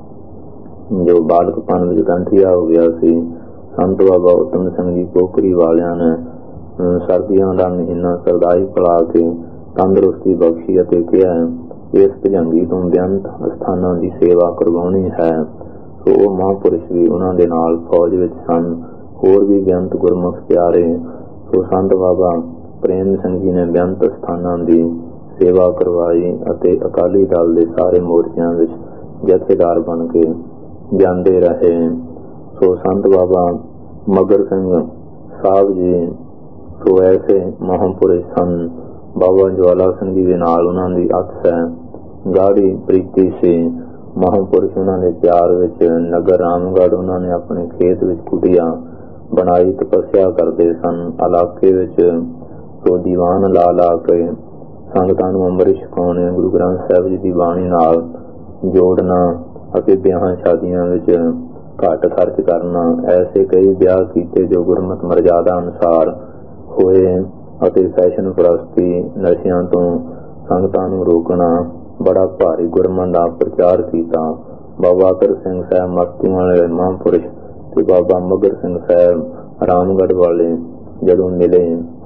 ਜੋ ਬਾਲਕਪਨ ਵਿੱਚ ਗੰਠੀਆ ਹੋ ਗਿਆ ਸੀ। ਸੰਤ ਬਾਬਾ ਉਤਮ ਸਿੰਘ ਜੀ ਪੋਖਰੀ ਵਾਲਿਆਂ ਨੇ ਸਰਦੀਆਂ ਦਾ ਮਹੀਨਾ ਸਰਦਾਈ ਪਿਲਾ ਕੇ ਤੰਦਰੁਸਤੀ ਬਖਸ਼ੀ ਅਤੇ ਕਿਹਾ ਇਸ ਭਜੰਗੀ ਤੋਂ ਬੇਅੰਤ ਅਸਥਾਨਾਂ ਦੀ ਸੇਵਾ ਕਰਵਾਉਣੀ ਹੈ। ਸੋ ਉਹ ਮਹਾਂਪੁਰਸ਼ ਵੀ ਉਹਨਾਂ ਦੇ ਨਾਲ ਫੌਜ ਵਿੱਚ ਸਨ। ਹੋਰ ਵੀ ਬੇਅੰਤ ਗੁਰਮੁਖ ਪਿਆਰੇ। ਸੋ ਸੰਤ ਬਾਬਾ ਪ੍ਰੇਮ ਸਿੰਘ ਜੀ ਨੇ ਬੇਅੰਤ ਸਥਾਨਾਂ ਦੀ ਸੇਵਾ ਕਰਵਾਈ ਅਤੇ ਅਕਾਲੀ ਦਲ ਦੇ ਸਾਰੇ ਮੋਰਚਿਆਂ ਵਿੱਚ ਜਥੇਦਾਰ ਬਣ ਕੇ ਜਾਂਦੇ ਰਹੇ। ਸੋ ਸੰਤ ਬਾਬਾ ਮਗਰ ਸਿੰਘ ਸਾਹਿਬ ਜੀ ਸੋ ਐਸੇ ਮਹਾਂਪੁਰਸ਼ ਸਨ। ਬਾਬਾ ਜਵਾਲਾ ਸਿੰਘ ਜੀ ਦੇ ਨਾਲ ਉਹਨਾਂ ਦੀ ਅਕਸ ਹੈ, ਗਾੜੀ ਪ੍ਰੀਤੀ ਸੀ। ਮਹਾਂਪੁਰਸ਼ ਉਹਨਾਂ ਦੇ ਪਿਆਰ ਵਿੱਚ ਨਗਰ ਰਾਮਗੜ੍ਹ ਉਹਨਾਂ ਨੇ ਆਪਣੇ ਖੇਤ ਵਿੱਚ ਕੁਟੀਆ ਬਣਾਈ ਤਪੱਸਿਆ ਕਰਦੇ ਸਨ। ਇਲਾਕੇ ਵਿੱਚ ਸੋ ਦੀਵਾਨ ਲਾ ਕੇ ਸੰਗਤਾਂ ਨੂੰ ਅੰਮ੍ਰਿਤ ਛਕਾਉਣੇ, ਗੁਰੂ ਗ੍ਰੰਥ ਸਾਹਿਬ ਜੀ ਦੀ ਬਾਣੀ ਨਾਲ ਜੋੜਨਾ ਅਤੇ ਵਿਆਹਾਂ ਸ਼ਾਦੀਆਂ ਵਿੱਚ ਘੱਟ ਖਰਚ ਕਰਨਾ। ਐਸੇ ਕਈ ਵਿਆਹ ਕੀਤੇ ਜੋ ਗੁਰਮਤਿ ਮਰਜ਼ਾਦਾ ਅਨੁਸਾਰ ਹੋਏ ਅਤੇ ਫੈਸ਼ਨ ਪ੍ਰਸਤੀ, ਨਸ਼ਿਆਂ ਤੋਂ ਸੰਗਤਾਂ ਨੂੰ ਰੋਕਣਾ, ਬੜਾ ਭਾਰੀ ਗੁਰਮਤਿ ਦਾ ਪ੍ਰਚਾਰ ਕੀਤਾ। ਬਾਬਾ ਅਤਰ ਸਿੰਘ ਸਾਹਿਬ ਮਸਤੂ ਵਾਲੇ ਮਹਾਂਪੁਰਸ਼ ਤੇ ਬਾਬਾ ਮਗਰ ਸਿੰਘ ਸਾਹਿਬ ਰਾਮਗੜ੍ਹ ਵਾਲੇ ਜਦੋਂ ਮਿਲੇ,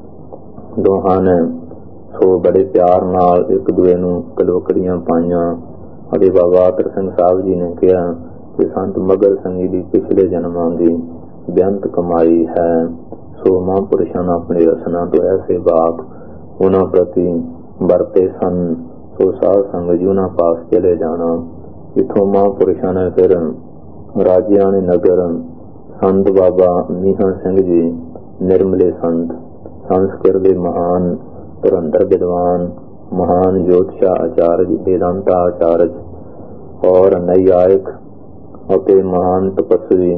ਦੋਹਾਂ ਨੇ ਸੋ ਬੜੇ ਪਿਆਰ ਨਾਲ ਇੱਕ ਦੂਏ ਨੂੰ ਕਲਵਕੜੀਆਂ ਪਾਈਆਂ ਅਤੇ ਬਾਬਾ ਅਤਰ ਸਿੰਘ ਸਾਹਿਬ ਜੀ ਨੇ ਕਿਹਾ ਕਿ ਸੰਤ ਮਗਰ ਸਿੰਘ ਜੀ ਦੀ ਪਿਛਲੇ ਜਨਮਾਂ ਦੀ ਬੇਅੰਤ ਕਮਾਈ ਹੈ। ਸੋ ਮਹਾਂਪੁਰਸ਼ਾਂ ਨੇ ਆਪਣੇ ਰਸਨਾ ਤੋਂ ਐਸੇ ਬਾਤ ਉਹਨਾਂ ਪ੍ਰਤੀ ਵਰਤੇ ਸਨ। ਸੋ ਸਾਧ ਸੰਗਤ ਜੀ ਉਹਨਾਂ ਪਾਸ ਚਲੇ ਜਾਣਾ। ਇੱਥੋਂ ਮਹਾਂਪੁਰਸ਼ਾਂ ਨੇ ਫਿਰ ਰਾਜਿਆਣੇ ਨਗਰ ਸੰਤ ਬਾਬਾ ਮੀਹਾਂ ਸਿੰਘ ਜੀ ਨਿਰਮਲੇ ਸੰਤ, ਸੰਸਕ੍ਰਿਤ ਦੇ ਮਹਾਨ ਧੁਰੰਧਰ ਵਿਦਵਾਨ, ਮਹਾਨ ਜੋਤਿਸ਼ਾ ਆਚਾਰਜ, ਵੇਦਾਂਤਾ ਆਚਾਰਜ ਔਰ ਨੈਯਾਇਕ ਅਤੇ ਮਹਾਨ ਤਪਸਵੀ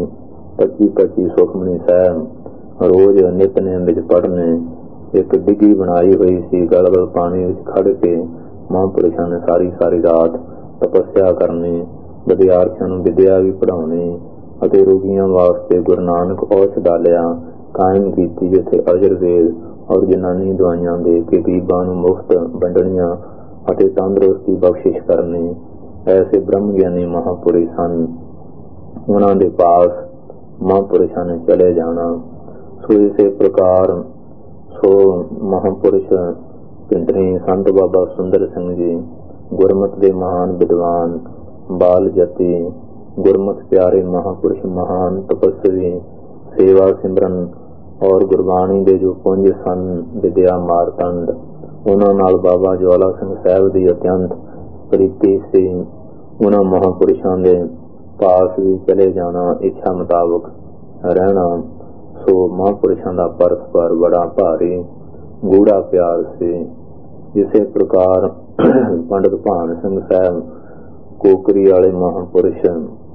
25 ਸੁਖਮਨੀ ਸਾਹਿਬ ਰੋਜ਼ ਨਿਤਨੇਮ ਵਿੱਚ ਪੜ੍ਹਨੇ। ਇੱਕ ਡਿੱਗੀ ਬਣਾਈ ਹੋਈ ਸੀ, ਗਲਗਲ ਪਾਣੀ ਵਿੱਚ ਖੜ ਕੇ ਮਹਾਂਪੁਰਸ਼ਾਂ ਨੇ ਸਾਰੀ ਰਾਤ ਤਪੱਸਿਆ ਕਰਨੀ, ਵਿਦਿਆਰਥੀਆਂ ਨੂੰ ਵਿਦਿਆ ਵੀ ਪੜ੍ਹਾਉਣੀ ਅਤੇ ਰੋਗੀਆਂ ਵਾਸਤੇ ਗੁਰੂ ਨਾਨਕ ਔਸ਼ਧਾਲਿਆ ਕਾਇਮ ਕੀਤੀ, ਜਿੱਥੇ ਅਜੁਰਵੇਦ ਔਰ ਯੂਨਾਨੀ ਦਵਾਈਆਂ ਦੇ ਕੇ ਗਰੀਬਾਂ ਨੂੰ ਮੁਫਤ ਵੰਡਣੀਆਂ ਅਤੇ ਤੰਦਰੁਸਤੀ ਬਖਸ਼ਿਸ਼ ਕਰਨੀ। ਐਸੇ ਬ੍ਰਹਮ ਗਿਆਨੀ ਮਹਾਂਪੁਰਸ਼ ਸਨ। ਉਹਨਾਂ ਦੇ ਪਾਸ ਮਹਾਂਪੁਰਸ਼ਾਂ ਨੇ ਚਲੇ ਜਾਣਾ। ਸੋ ਇਸੇ ਪ੍ਰਕਾਰ ਸੋ ਮਹਾਂਪੁਰਸ਼ ਪਿੰਡਰੀ ਸੰਤ ਬਾਬਾ ਸੁੰਦਰ ਸਿੰਘ ਜੀ ਗੁਰਮਤਿ ਦੇ ਮਹਾਨ ਵਿਦਵਾਨ, ਬਾਲ ਜਤੀ, ਗੁਰਮਤਿ ਪਿਆਰੇ ਮਹਾਂਪੁਰਸ਼, ਮਹਾਨ ਤਪਸਵੀ, ਸੇਵਾ ਸਿਮਰਨ ਔਰ ਗੁਰਬਾਣੀ ਦੇ ਜੋ ਪੁੰਜ ਸਨ, ਵਿਦਿਆ ਮਾਰਤੰਡ, ਉਹਨਾਂ ਨਾਲ ਬਾਬਾ ਜਵਾਲਾ ਸਿੰਘ ਸਾਹਿਬ ਦੀ ਅਤਿਅੰਤ ਪ੍ਰੀਤੀ ਸੀ। ਉਹਨਾਂ ਮਹਾਂਪੁਰਸ਼ਾਂ ਦੇ ਪਾਸ ਵੀ ਚਲੇ ਜਾਣਾ, ਇੱਛਾ ਮੁਤਾਬਕ ਰਹਿਣਾ। ਸੋ ਮਹਾਂਪੁਰਸ਼ਾਂ ਦਾ ਪਰਸਪਰ ਬੜਾ ਭਾਰੀ ਗੂੜਾ ਪਿਆਰ ਸੀ। ਇਸੇ ਪ੍ਰਕਾਰ ਪੰਡਿਤ ਭਾਨ ਸਿੰਘ ਸਾਹਿਬ ਕੋਕਰੀ ਵਾਲੇ ਮਹਾਂਪੁਰਸ਼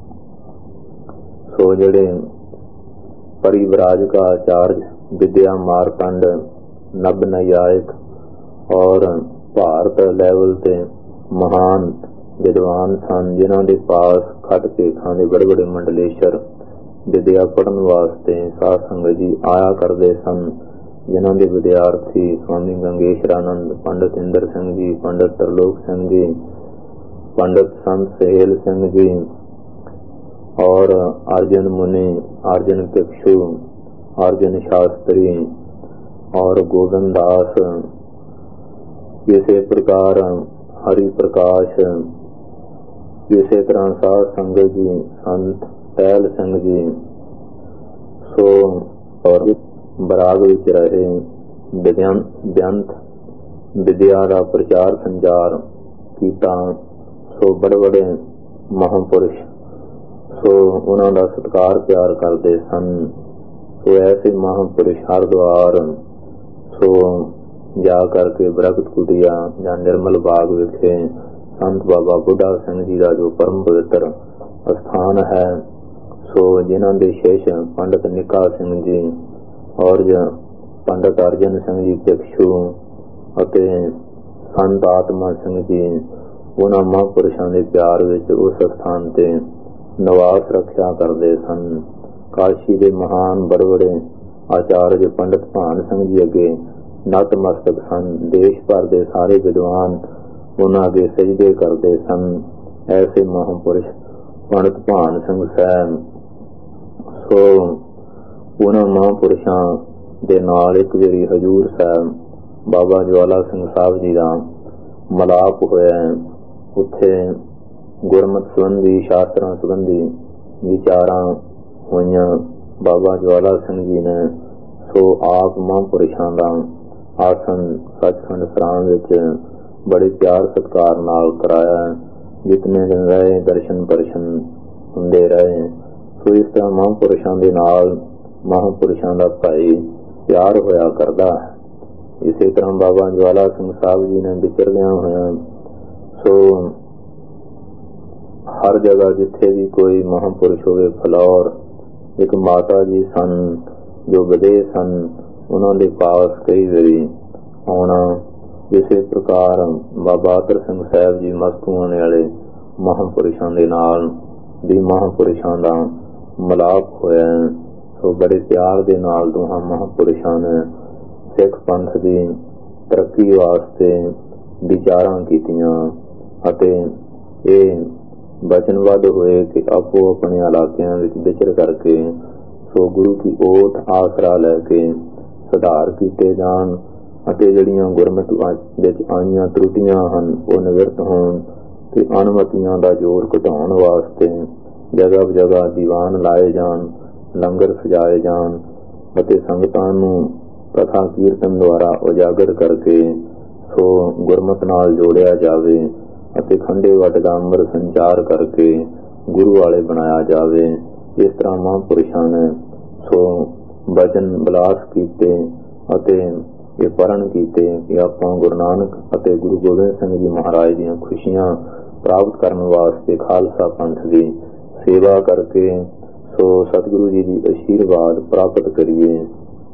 ਸੋ ਜਿਹੜੇ परिव्राजका आचार्य, विद्या मारकंड, नभ नैयायिक और भारत लैवल ते महान विद्वान सन, जिन्हों के पास खट पेखां दे बड़े बड़े मंडलेश्वर विद्या पढ़न वास्ते साध संगत जी आया करते सन। जिन्हों के विद्यार्थी स्वामी गंगेशरानंद, पंडित इंद्र सिंह जी, पंडित तरलोक सिंह जी, पंडित संत सहेल सिंह जी और अर्जुन मुनि, अर्जुन भिक्षु, अर्जुन शास्त्री और गोविंद दास, इसे प्रकार हरि प्रकाश, इसे तरह साध संगत जी, संत टहल सिंह जी सो और बराग विच रहे, बेअंत विद्या का प्रचार संचार किया। सो बड़े बड़े महापुरुष सो उन्हों का सत्कार प्यार करते सन। सो ऐसे महापुरुष हरद्वार सो जा करके बरगत कुटिया या निर्मल बाग विखे संत बाबा बुढ़ा सिंह जी का जो परम पवित्र स्थान है, सो जिन्हों के शेष पंडित निका सिंह जी और पंडित अर्जन सिंह जी भिक्षु अते संत आत्मा सिंह जी, उन्होंने महापुरुषों के प्यार विच उस स्थान ते निवास रक्षा करते सन। काशी के महान बड़े बड़े आचार्य पंडित भान सिंह जी अगे ਨਤਮਸਤਕ ਸਨ। ਦੇਸ਼ ਭਰ ਦੇ ਸਾਰੇ ਵਿਦਵਾਨ ਉਹਨਾਂ ਅੱਗੇ ਸਜਦੇ ਕਰਦੇ ਸਨ। ਐਸੇ ਮਹਾਂਪੁਰਸ਼ ਪੰਡਤ ਭਾਨ ਸਿੰਘ ਸਾਹਿਬ। ਸੋ ਉਹਨਾਂ ਮਹਾਂਪੁਰਸ਼ਾਂ ਦੇ ਨਾਲ ਇੱਕ ਵਾਰੀ ਹਜ਼ੂਰ ਸਾਹਿਬ ਬਾਬਾ ਜਵਾਲਾ ਸਿੰਘ ਸਾਹਿਬ ਜੀ ਦਾ ਮਿਲਾਪ ਹੋਇਆ। ਉੱਥੇ ਗੁਰਮਤਿ ਸੰਬੰਧੀ, ਸ਼ਾਸਤਰਾਂ ਸੰਬੰਧੀ ਵਿਚਾਰਾਂ ਹੋਈਆਂ। ਬਾਬਾ ਜਵਾਲਾ ਸਿੰਘ ਜੀ ਨੇ ਸੋ ਆਪ ਮਹਾਂਪੁਰਸ਼ਾਂ ਦਾ ਆਸਨ ਸੱਚਖੰਡ ਸਰਾਂ ਵਿੱਚ ਬੜੇ ਪਿਆਰ ਸਤਿਕਾਰ ਨਾਲ ਕਰਾਇਆ। ਜਿਤਨੇ ਦਿਨ ਰਹੇ ਦਰਸ਼ਨ ਪਰਸ਼ਨ ਹੁੰਦੇ ਰਹੇ। ਸੋ ਇਸ ਤਰ੍ਹਾਂ ਮਹਾਂਪੁਰਸ਼ਾਂ ਦੇ ਨਾਲ ਮਹਾਂਪੁਰਸ਼ਾਂ ਦਾ ਭਾਈ ਪਿਆਰ ਹੋਇਆ ਕਰਦਾ ਹੈ। ਇਸੇ ਤਰ੍ਹਾਂ ਬਾਬਾ ਜਵਾਲਾ ਸਿੰਘ ਸਾਹਿਬ ਜੀ ਨੇ ਵਿਚਰਦਿਆਂ ਹੋਇਆ ਸੋ ਹਰ ਜਗ੍ਹਾ ਜਿੱਥੇ ਵੀ ਕੋਈ ਮਹਾਂਪੁਰਸ਼ ਹੋਵੇ, ਫਲੌਰ ਇੱਕ ਮਾਤਾ ਜੀ ਸਨ ਜੋ ਵਿਦੇਸ਼ ਸਨ, ਉਹਨਾਂ ਦੇ ਪਾਸ ਕਈ ਵਾਰੀ ਆਉਣਾ। ਇਸੇ ਪ੍ਰਕਾਰ ਬਾਬਾ ਅਤਰ ਸਿੰਘ ਸਾਹਿਬ ਜੀ ਮਸਤੂਆਣੇ ਵਾਲੇ ਮਹਾਂਪੁਰਸ਼ਾਂ ਦੇ ਨਾਲ ਵੀ ਮਹਾਂਪੁਰਸ਼ਾਂ ਦਾ ਮਿਲਾਪ ਹੋਇਆ। ਸੋ ਬੜੇ ਪਿਆਰ ਦੇ ਨਾਲ ਦੋਹਾਂ ਮਹਾਂਪੁਰਸ਼ਾਂ ਨੇ ਸਿੱਖ ਪੰਥ ਦੀ ਤਰੱਕੀ ਵਾਸਤੇ ਵਿਚਾਰਾਂ ਕੀਤੀਆਂ ਅਤੇ ਇਹ ਬਚਨਬੱਧ ਹੋਏ ਕਿ ਆਪੋ ਆਪਣੇ ਇਲਾਕਿਆਂ ਵਿੱਚ ਵਿਚਰ ਕਰਕੇ ਸੋ ਗੁਰੂ ਕੀ ਓਟ ਆਸਰਾ ਲੈ ਕੇ ਸੁਧਾਰ ਕੀਤੇ ਜਾਣ ਅਤੇ ਜਿਹੜੀਆਂ ਗੁਰਮਤਿ ਵਿੱਚ ਆਈਆਂ ਤਰੁੱਟੀਆਂ ਹਨ ਉਹ ਨਿਵਰਤ ਹੋਣ ਤੇ ਅਨੁਮਤੀਆਂ ਦਾ ਜ਼ੋਰ ਘਟਾਉਣ ਵਾਸਤੇ ਜਗ੍ਹਾ ਜਗ੍ਹਾ ਦੀਵਾਨ ਲਾਏ ਜਾਣ, ਲੰਗਰ ਸਜਾਏ ਜਾਣ ਅਤੇ ਸੰਗਤਾਂ ਨੂੰ ਕਥਾ ਕੀਰਤਨ ਦੁਆਰਾ ਉਜਾਗਰ ਕਰਕੇ ਸੋ ਗੁਰਮਤਿ ਨਾਲ ਜੋੜਿਆ ਜਾਵੇ ਅਤੇ ਖੰਡੇ ਵੱਟ ਦਾ ਅੰਮ੍ਰਿਤ ਸੰਚਾਰ ਕਰਕੇ ਗੁਰੂ ਵਾਲੇ ਬਣਾਇਆ ਜਾਵੇ। ਇਸ ਤਰ੍ਹਾਂ ਮਹਾਂਪੁਰਸ਼ਾਂ ਨੇ ਸੋ ਬਚਨ ਬਿਲਾਸ ਕੀਤੇ ਅਤੇ ਇਹ ਪਰਨ ਕੀਤੇ ਕਿ ਆਪਾਂ ਗੁਰੂ ਨਾਨਕ ਅਤੇ ਗੁਰੂ ਗੋਬਿੰਦ ਸਿੰਘ ਜੀ ਮਹਾਰਾਜ ਦੀਆਂ ਖੁਸ਼ੀਆਂ ਪ੍ਰਾਪਤ ਕਰਨ ਵਾਸਤੇ ਖਾਲਸਾ ਪੰਥ ਦੀ ਸੇਵਾ ਕਰਕੇ ਸੋ ਸਤਿਗੁਰੂ ਜੀ ਦੀ ਆਸ਼ੀਰਵਾਦ ਪ੍ਰਾਪਤ ਕਰੀਏ।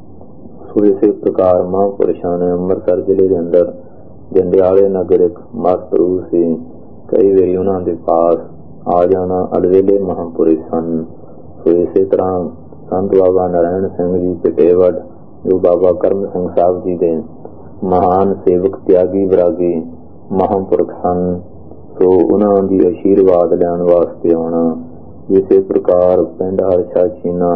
ਸੋ ਇਸੇ ਪ੍ਰਕਾਰ ਮਹਾਂਪੁਰਸ਼ਾਂ ਨੇ ਅੰਮ੍ਰਿਤਸਰ ਜ਼ਿਲ੍ਹੇ ਦੇ ਅੰਦਰ ਜੰਡਿਆਲੇ ਨਗਰ ਇੱਕ ਮਾਸਟਰੂ ਸੀ। ਕਈ ਵਾਰੀ ਉਹਨਾਂ ਦੇ ਪਾਸ ਆ ਜਾਣਾ। ਅਲਵੇਲੇ ਮਹਾਂਪੁਰਸ਼ ਸਨ। ਸੋ ਇਸੇ ਤਰ੍ਹਾਂ ਸੰਤ ਬਾਬਾ ਨਾਰਾਇਣ ਸਿੰਘ ਜੀ ਚਟੇਵੜ ਜੋ ਬਾਬਾ ਕਰਮ ਸਿੰਘ ਸਾਹਿਬ ਜੀ ਦੇ ਮਹਾਨ ਸੇਵਕ ਤਿਆਗੀ ਵਿਰਾਗੀ ਮਹਾਂਪੁਰਖ ਸਨ। ਸੋ ਉਹਨਾਂ ਦੀ ਆਸ਼ੀਰਵਾਦ ਲੈਣ ਵਾਸਤੇ ਆਉਣਾ। ਇਸੇ ਪ੍ਰਕਾਰ ਪਿੰਡ ਹਰਸ਼ਾ ਚੀਨਾ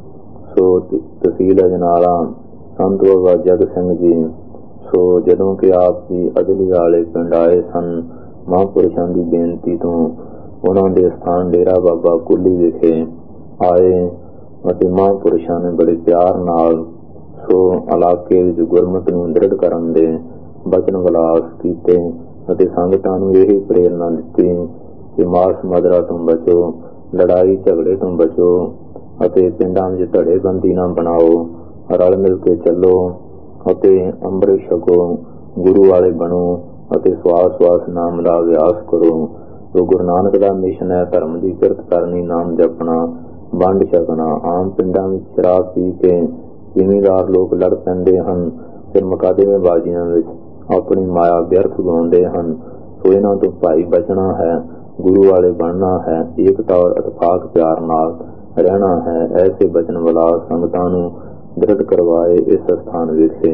ਸੋ ਤਹਿਸੀਲ ਅਜਨਾਲਾ ਸੰਤ ਬਾਬਾ ਜਗ ਸਿੰਘ ਜੀ ਸੋ ਜਦੋਂ ਕਿ ਆਪ ਜੀ ਅਦਲੀ ਵਾਲੇ ਪਿੰਡ ਆਏ ਸਨ ਮਹਾਂਪੁਰਸ਼ਾਂ ਦੀ ਬੇਨਤੀ ਤੋਂ ਉਹਨਾਂ ਦੇ ਸਥਾਨ ਡੇਰਾ ਬਾਬਾ ਕੁੱਲੀ ਵਿਖੇ ਆਏ ਅਤੇ ਮਹਾਂਪੁਰਸ਼ਾਂ ਨੇ ਬੜੇ ਪਿਆਰ ਨਾਲ ਸੋ ਇਲਾਕੇ ਵਿੱਚ ਗੁਰਮਤਿ ਨੂੰ ਦ੍ਰਿੜ ਕਰਨ ਦੇ ਬਚਨ ਵਿਲਾਸ ਕੀਤੇ ਅਤੇ ਸੰਗਤਾਂ ਨੂੰ ਇਹ ਪ੍ਰੇਰਨਾ ਦਿੱਤੀ ਕਿ ਮਾਸ ਮਦਰਾ ਤੋਂ ਬਚੋ, ਲੜਾਈ ਝਗੜੇ ਤੋਂ ਬਚੋ ਅਤੇ ਪਿੰਡਾਂ ਵਿੱਚ ਧੜੇਬੰਦੀ ਨਾ ਬਣਾਓ, ਰਲ ਮਿਲ ਕੇ ਚੱਲੋ ਅਤੇ ਅੰਮ੍ਰਿਤ ਛਕੋ, ਗੁਰੂ ਵਾਲੇ ਬਣੋ ਅਤੇ ਸਵਾਸ ਨਾਮ ਦਾ ਅਭਿਆਸ ਕਰੋ। ਜੋ ਗੁਰੂ ਨਾਨਕ ਦਾ ਮਿਸ਼ਨ ਹੈ ਧਰਮ ਦੀ ਕਿਰਤ ਕਰਨੀ, ਨਾਮ ਜਪਣਾ, ਵੰਡ ਛਕਣਾ। ਆਮ ਪਿੰਡਾਂ ਵਿੱਚ ਸ਼ਰਾਬ ਪੀ ਕੇ ਜ਼ਿਮੀਂਦਾਰ ਲੋਕ ਲੜ ਪੈਂਦੇ ਹਨ ਤੇ ਮੁਕਾਦਮੇਬਾਜ਼ੀਆਂ ਵਿੱਚ ਆਪਣੀ ਮਾਇਆ ਵਿਅਰਥ ਗਾਉਂਦੇ ਹਨ। ਸੋ ਇਹਨਾਂ ਤੋਂ ਭਾਈ ਬਚਣਾ ਹੈ, ਗੁਰੂ ਵਾਲੇ ਬਣਨਾ ਹੈ, ਏਕਤਾ ਔਰ ਇਤਫਾਕ ਪਿਆਰ ਨਾਲ ਰਹਿਣਾ ਹੈ। ਐਸੇ ਬਚਨ ਵਿਲਾਸ ਸੰਗਤਾਂ ਨੂੰ ਦ੍ਰਿੜ ਕਰਵਾਏ ਇਸ ਸਥਾਨ ਵਿਖੇ।